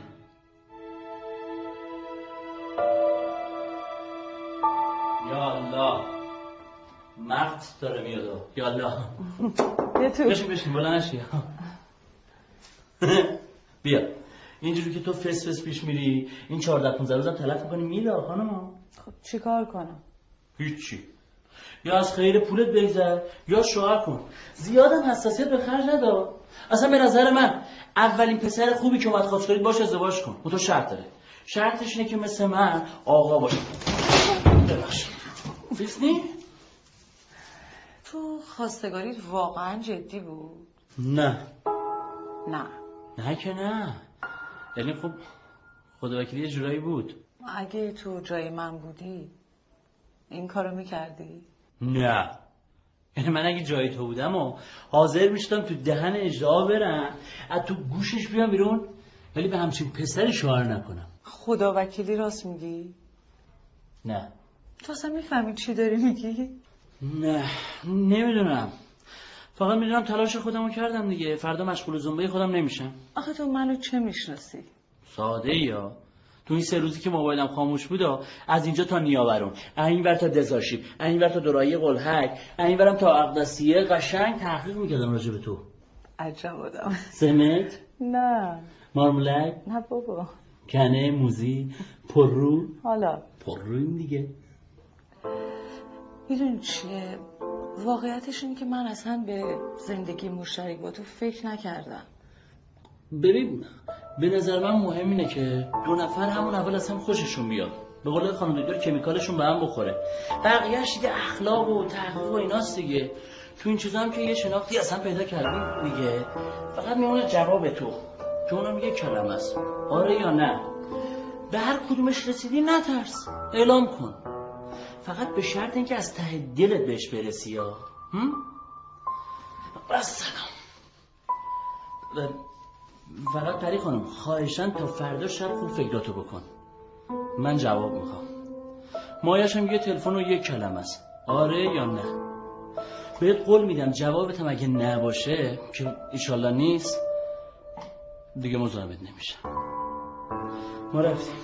[SPEAKER 1] یا الله، مرد داره میاد. یا الله. بشین بشین بلند نشی. بیا اینجوری که تو فس فس پیش میری این چهارده پانزده روزم تلف میکنی میره خانم.
[SPEAKER 14] خب چیکار کنم؟
[SPEAKER 1] هیچی. یا از خیر پولت بگذر یا شوهر کن. زیادم حساسیت به خرج نده. اصلا به نظر من اولین پسر خوبی که اومد خواستگاری باش ازدواج کن. اون تو شرط داره. شرطش اینه که مثل من آقا باشه. ببخشید. فیسنی؟
[SPEAKER 14] تو خواستگاریت واقعا جدی بود؟
[SPEAKER 1] نه
[SPEAKER 14] نه
[SPEAKER 1] نه که نه، یعنی خب خداوکیلی یه جورایی بود.
[SPEAKER 14] اگه تو جای من بودی این کارو میکردی؟
[SPEAKER 1] نه، یعنی من اگه جای تو بودم و حاضر میشدم تو دهن اجدها برم از تو گوشش بیام بیرون، ولی به همچین پسری شوهر نکنم.
[SPEAKER 14] خداوکیلی راست میگی؟
[SPEAKER 1] نه.
[SPEAKER 14] تو اصلا میفهمی چی داری میگی؟
[SPEAKER 1] نه نمیدونم، فقط میدونم تلاش خودمو کردم دیگه، فردا مشغول زنبه خودم نمیشم.
[SPEAKER 14] آخه تو منو چه میشناسی؟
[SPEAKER 1] ساده یا تو این سه روزی که موبایلم خاموش بود از اینجا تا نیاورون، اینور تا دزاشیب، اینور تا دورایی قلهک، اینورم تا اقدسیه قشنگ تحقیق میکردم راجع به تو.
[SPEAKER 14] عجب آدم.
[SPEAKER 1] سمت؟
[SPEAKER 14] نه.
[SPEAKER 1] مارمولک؟
[SPEAKER 14] نه بابا.
[SPEAKER 1] کنه موزی پررو؟
[SPEAKER 14] حالا
[SPEAKER 1] پررو این دیگه.
[SPEAKER 14] میدونی چیه؟ واقعیتش اینه که من اصلا به زندگی مشترک با تو فکر نکردم.
[SPEAKER 1] ببین به نظر من مهم اینه که دو نفر همون اول از هم خوششون بیاد، به قول خانم دکتر کمیکالشون به هم بخوره، بقیه‌اش دیگه اخلاق و تحقیق و ایناست دیگه. تو این چیزا هم که یه شناختی اصلا پیدا کردیم دیگه، فقط میمونه جواب تو که اونم یه کلمه است، آره یا نه. به هر کدومش رسیدی نترس، اعلام کن، فقط به شرط اینکه از ته دلت بهش برسی. ها بس سلام. فقط پری خانم خواهشاً تا فردا شب خوب فکراتو بکن، من جواب میخوام. مایش هم یه تلفن و یه کلمه است، آره یا نه. بهت قول میدم جوابت هم اگه نباشه که ایشالله نیست دیگه مزاحمت نمیشم. ما رفتیم.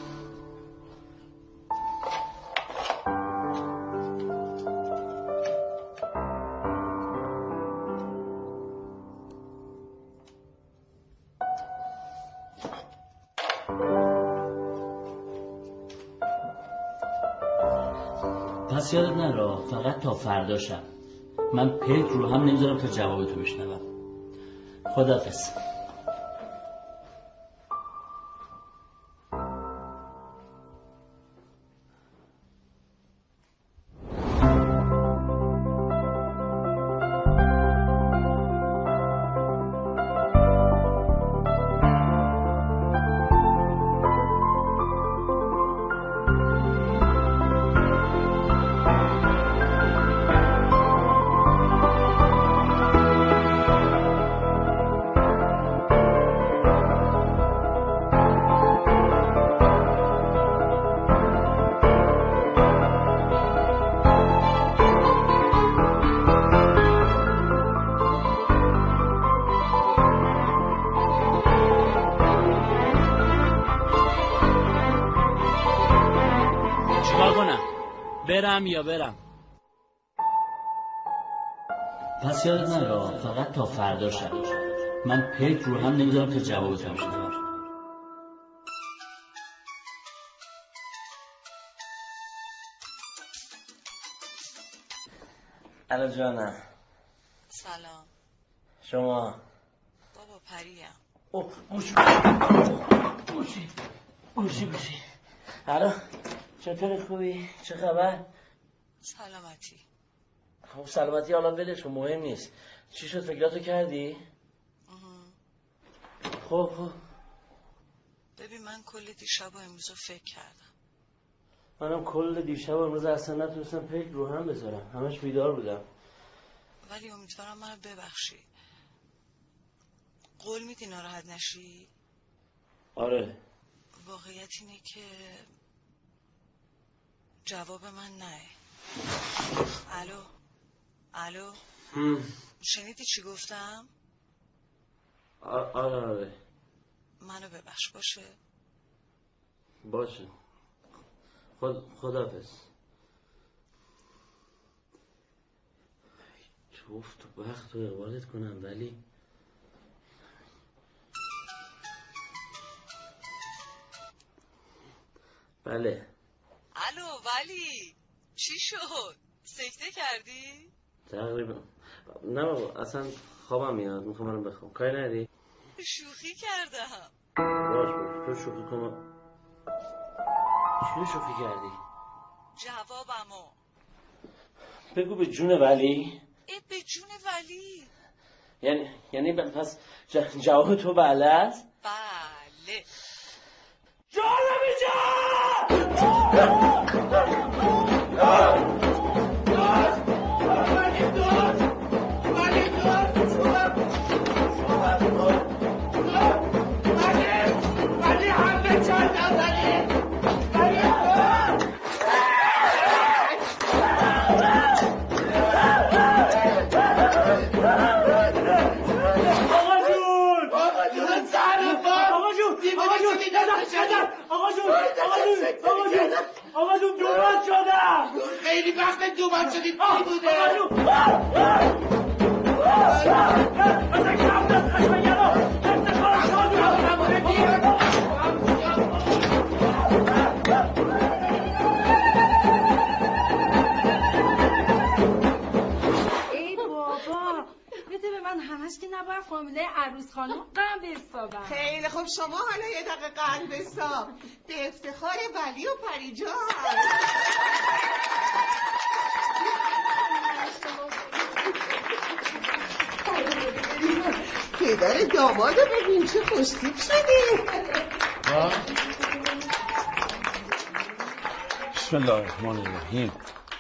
[SPEAKER 1] پس یادت نره فقط تا فردا شب، من پیک رو هم نمیذارم تا جوابتو بشنوم. خداحافظ. برم یا برم؟ پس یادت نره فقط تا فردا شب، من پیک رو هم نمیذارم تا جوابتو بشنوم. الو جانم.
[SPEAKER 14] سلام.
[SPEAKER 1] شما؟
[SPEAKER 14] بابا پریم.
[SPEAKER 1] اوه گوش گوشی گوشی گوشی. الو چطور، خوبی؟ چه خبر؟
[SPEAKER 14] سلامتی.
[SPEAKER 1] خب سلامتی حالا ولش کن، مهم نیست. چی شد، فکراتو کردی؟ خب خب
[SPEAKER 14] ببین من کل دیشب و امروز فکر کردم.
[SPEAKER 1] منم کل دیشب و امروز اصلا نتونستم پیک رو هم بذارم، همش بیدار بودم.
[SPEAKER 14] ولی امیدوارم منو ببخشی. قول میدی ناراحت نشی؟
[SPEAKER 1] آره.
[SPEAKER 14] واقعیت اینه که جواب من نه. الو الو
[SPEAKER 1] هم.
[SPEAKER 14] شنیدی چی گفتم؟
[SPEAKER 1] آره آره.
[SPEAKER 14] منو ببخش باشه؟
[SPEAKER 1] باشه. خد خداحافظ. جفت وقت رو اقبالت کنم ولی بله.
[SPEAKER 14] الو ولی چی شد؟ سکته کردی؟
[SPEAKER 1] تقریبا. نه بابا اصلا خوابم میاد، میخوام برم بخوام. کاری نداری؟
[SPEAKER 14] شوخی کردم.
[SPEAKER 1] باش باش تو شوخی کن. چی شوخی کردی؟
[SPEAKER 14] جوابمو.
[SPEAKER 1] بگو به جون ولی.
[SPEAKER 9] ای به جون ولی.
[SPEAKER 1] یعنی یعنی پس جواب تو بله است؟
[SPEAKER 9] بله.
[SPEAKER 1] جالبی جان!
[SPEAKER 19] آقا جون دوبار شدم. خیلی وقت دوبار شدی چی بوده؟
[SPEAKER 6] ای بابا بده به من همش که نباید فامیله عروس خانم قند بستابم.
[SPEAKER 14] خیلی خوب شما حالا یه دقیقه قند بستاب به افتخار ولی و پری جان. پدر دامادو ببین چه خوشتیپ شده.
[SPEAKER 4] بسم الله الرحمن الرحیم.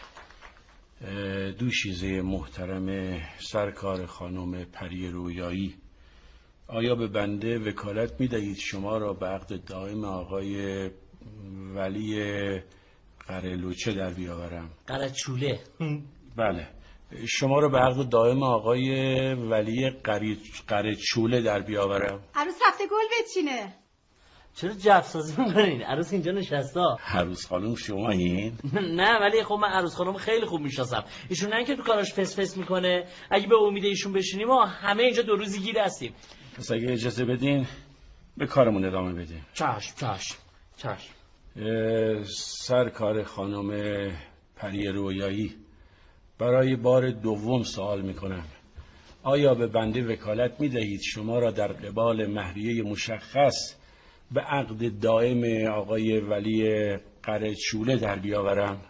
[SPEAKER 4] دوشیزه محترم سرکار خانم پری رویایی، آیا به بنده وکالت می دهید شما را به عقد دائم آقای ولی قره‌لوچه در بیاورم؟
[SPEAKER 1] قره‌چوله.
[SPEAKER 4] بله، شما را به عقد دائم آقای ولی قره‌چوله در بیاورم.
[SPEAKER 6] عروس هفته گل بچینه.
[SPEAKER 1] چرا جفسازی میکنین؟ عروس اینجا نشسته.
[SPEAKER 4] عروس خانم شما این؟
[SPEAKER 1] نه ولی خب من عروس خانم خیلی خوب میشناسم. ایشون نه اینکه تو کاراش فس فس میکنه. اگه به امید ایشون بشینیم ما همه اینجا دو روزی گیر هستیم.
[SPEAKER 4] پس اگه اجازه بدین به کارمون ادامه بدیم.
[SPEAKER 1] چشم چشم چشم.
[SPEAKER 4] سرکار خانم پری رویایی، برای بار دوم سوال میکنم، آیا به بنده وکالت میدهید شما را در قبال مهریه مشخص به عقد دائم آقای ولی قره‌چوله در بیاورم؟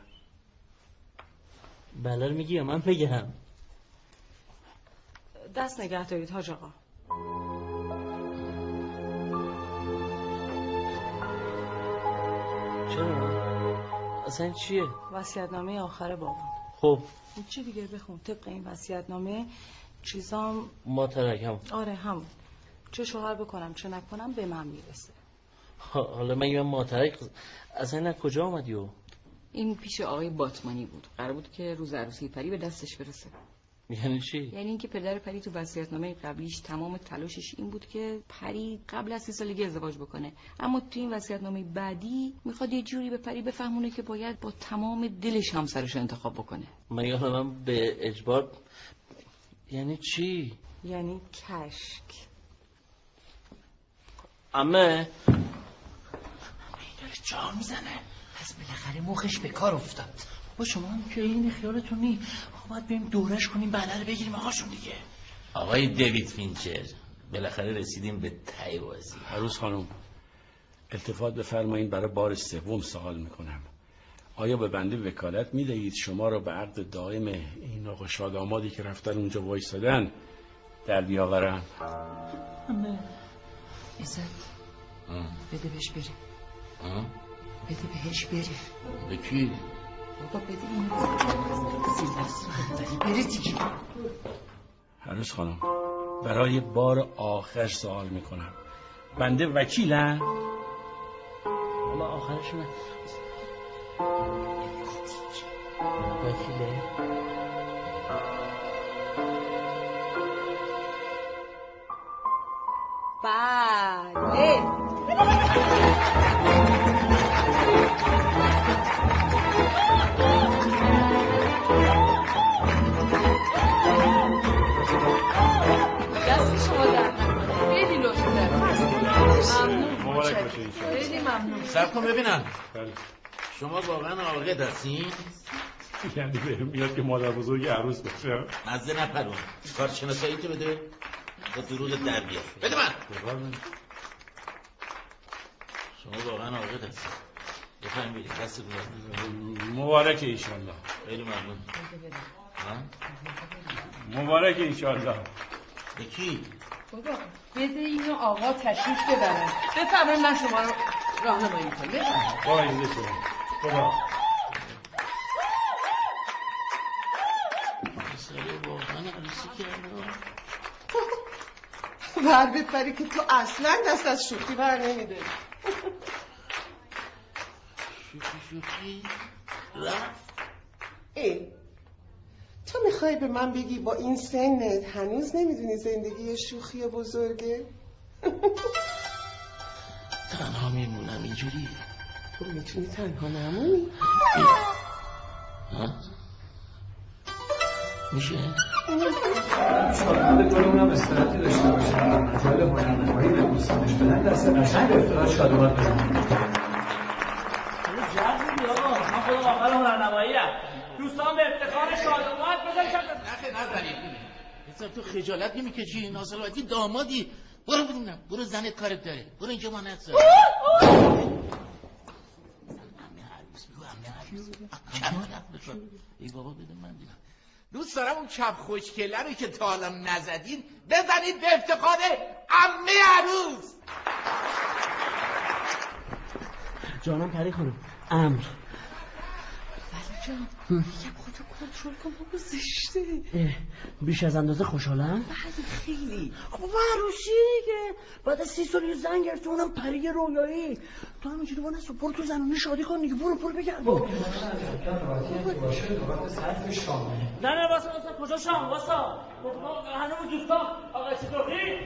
[SPEAKER 1] بله رو میگی یا من بگم؟
[SPEAKER 14] دست نگه دارید حاج آقا.
[SPEAKER 1] چرا؟ اصلا چیه؟
[SPEAKER 14] وصیت‌نامه آخر بابا.
[SPEAKER 1] خب
[SPEAKER 14] چی دیگه بخون؟ طبق این وصیت‌نامه چیزام
[SPEAKER 1] ماترک هم.
[SPEAKER 14] آره هم. چه شوهر بکنم چه نکنم به من میرسه.
[SPEAKER 1] حالا من یه ماترک اصلا از کجا آمدی و؟
[SPEAKER 17] این پیش آقای باتمانی بود. قرار بود که روز عروسی پری به دستش برسه.
[SPEAKER 1] یعنی چی؟
[SPEAKER 17] یعنی اینکه پدر پری تو وصیت‌نامه قبلیش تمام تلاشش این بود که پری قبل از سی سالگی ازدواج بکنه، اما تو این وصیت‌نامه بعدی میخواد یه جوری به پری بفهمونه که باید با تمام دلش همسرش رو انتخاب بکنه.
[SPEAKER 1] من من به اجبار. یعنی چی؟
[SPEAKER 14] یعنی کشک.
[SPEAKER 1] امه این
[SPEAKER 13] داره جا میزنه، پس بالاخره مخش به کار افتاد. با شما هم که این خیالتون نی باید بریم دورش کنیم بله رو بگیریم آقاشون دیگه.
[SPEAKER 3] آقای دیوید فینچر، بالاخره رسیدیم به ته بازی.
[SPEAKER 4] عروس خانم التفات بفرمایید، برای بار سوم سوال میکنم، آیا به بنده وکالت میدهید شما را به عقد دائم این آقا شادامادی که رفتن اونجا وایسادن در بیاورم؟
[SPEAKER 17] امه عزت بده بهش بریم. بده بهش بریم.
[SPEAKER 3] به کی؟
[SPEAKER 17] بابا بده این بره دیگه.
[SPEAKER 4] عروس خانم برای بار آخر سوال میکنم، بنده وکیلم؟
[SPEAKER 1] حالا آخرش نه وکیله؟
[SPEAKER 6] بله.
[SPEAKER 12] دست شما در نکنه. خیلی لطف دارم.
[SPEAKER 3] مبارک باشه.
[SPEAKER 12] خیلی ممنون.
[SPEAKER 3] صبر کن ببینم. شما واقعا عاقد هستین؟
[SPEAKER 4] یعنی بهم میاد که مادر بزرگ عروس باشه.
[SPEAKER 3] مزه نپرون. کارشناسایی تو بده تا دروغ در بیار. بده من. شما واقعا عاقد هستین. بفرمایید دست بزنید.
[SPEAKER 4] مبارک ایشالله.
[SPEAKER 3] خیلی ممنون.
[SPEAKER 4] مبارک ایشالله.
[SPEAKER 3] به کی؟
[SPEAKER 13] بابا بده اینو آقا تشریف ببرن. بفرمایید من شما رو راهنمایی می‌کنم. بفرمایید.
[SPEAKER 4] وای اینجا بابا.
[SPEAKER 3] ساله واقعا عروسی کرده.
[SPEAKER 16] ور بپری که تو اصلا دست از شوخی بر نمیداری.
[SPEAKER 3] شوخی شوخی رفت.
[SPEAKER 16] ای تو میخوای به من بگی با این سنت هنوز نمیدونی زندگی شوخی بزرگه؟
[SPEAKER 3] تنها میمونم اینجوری.
[SPEAKER 16] تو میتونی تنها نمونی؟
[SPEAKER 3] ها؟ میشه؟
[SPEAKER 20] شادمانده کنه اونم استراتی داشته باشه در مجال هنرنمایی به دوستانش بدن دست قشنگ افتخار شادمانده بزنم.
[SPEAKER 1] حالا جرد میدی آقا، من خودم آخر هنرنمایی ام. دوستان به افتخار شادمانده بزنید.
[SPEAKER 3] نخه نزنید. حساب تو خجالت نمیکشی؟ ناصرآبادی دامادی. برو ببینم، برو زنت کارت داره. برو اینجا ما نصر. ای بابا بده من دیدم.
[SPEAKER 11] دوست دارم اون چپ خوشکله رو که تا حالا نزدین بزنید به افتخار عمه عروس.
[SPEAKER 1] جانم پری خانم امر.
[SPEAKER 13] ولی جان میگم خودتو کنترل کن بابا زشته.
[SPEAKER 1] بیش از اندازه خوشحالم؟
[SPEAKER 13] بله خیلی.
[SPEAKER 1] بابا عروسی دیگه بعد از سی سال یه زن گرفتی اونم پری رویایی. تو همینجوری با نسو برو تو زنونه شادی کن دیگه. برو برو بگردو. نه نه واسه واسه کجا شام واسه هنوز دوستان آقا چطوری؟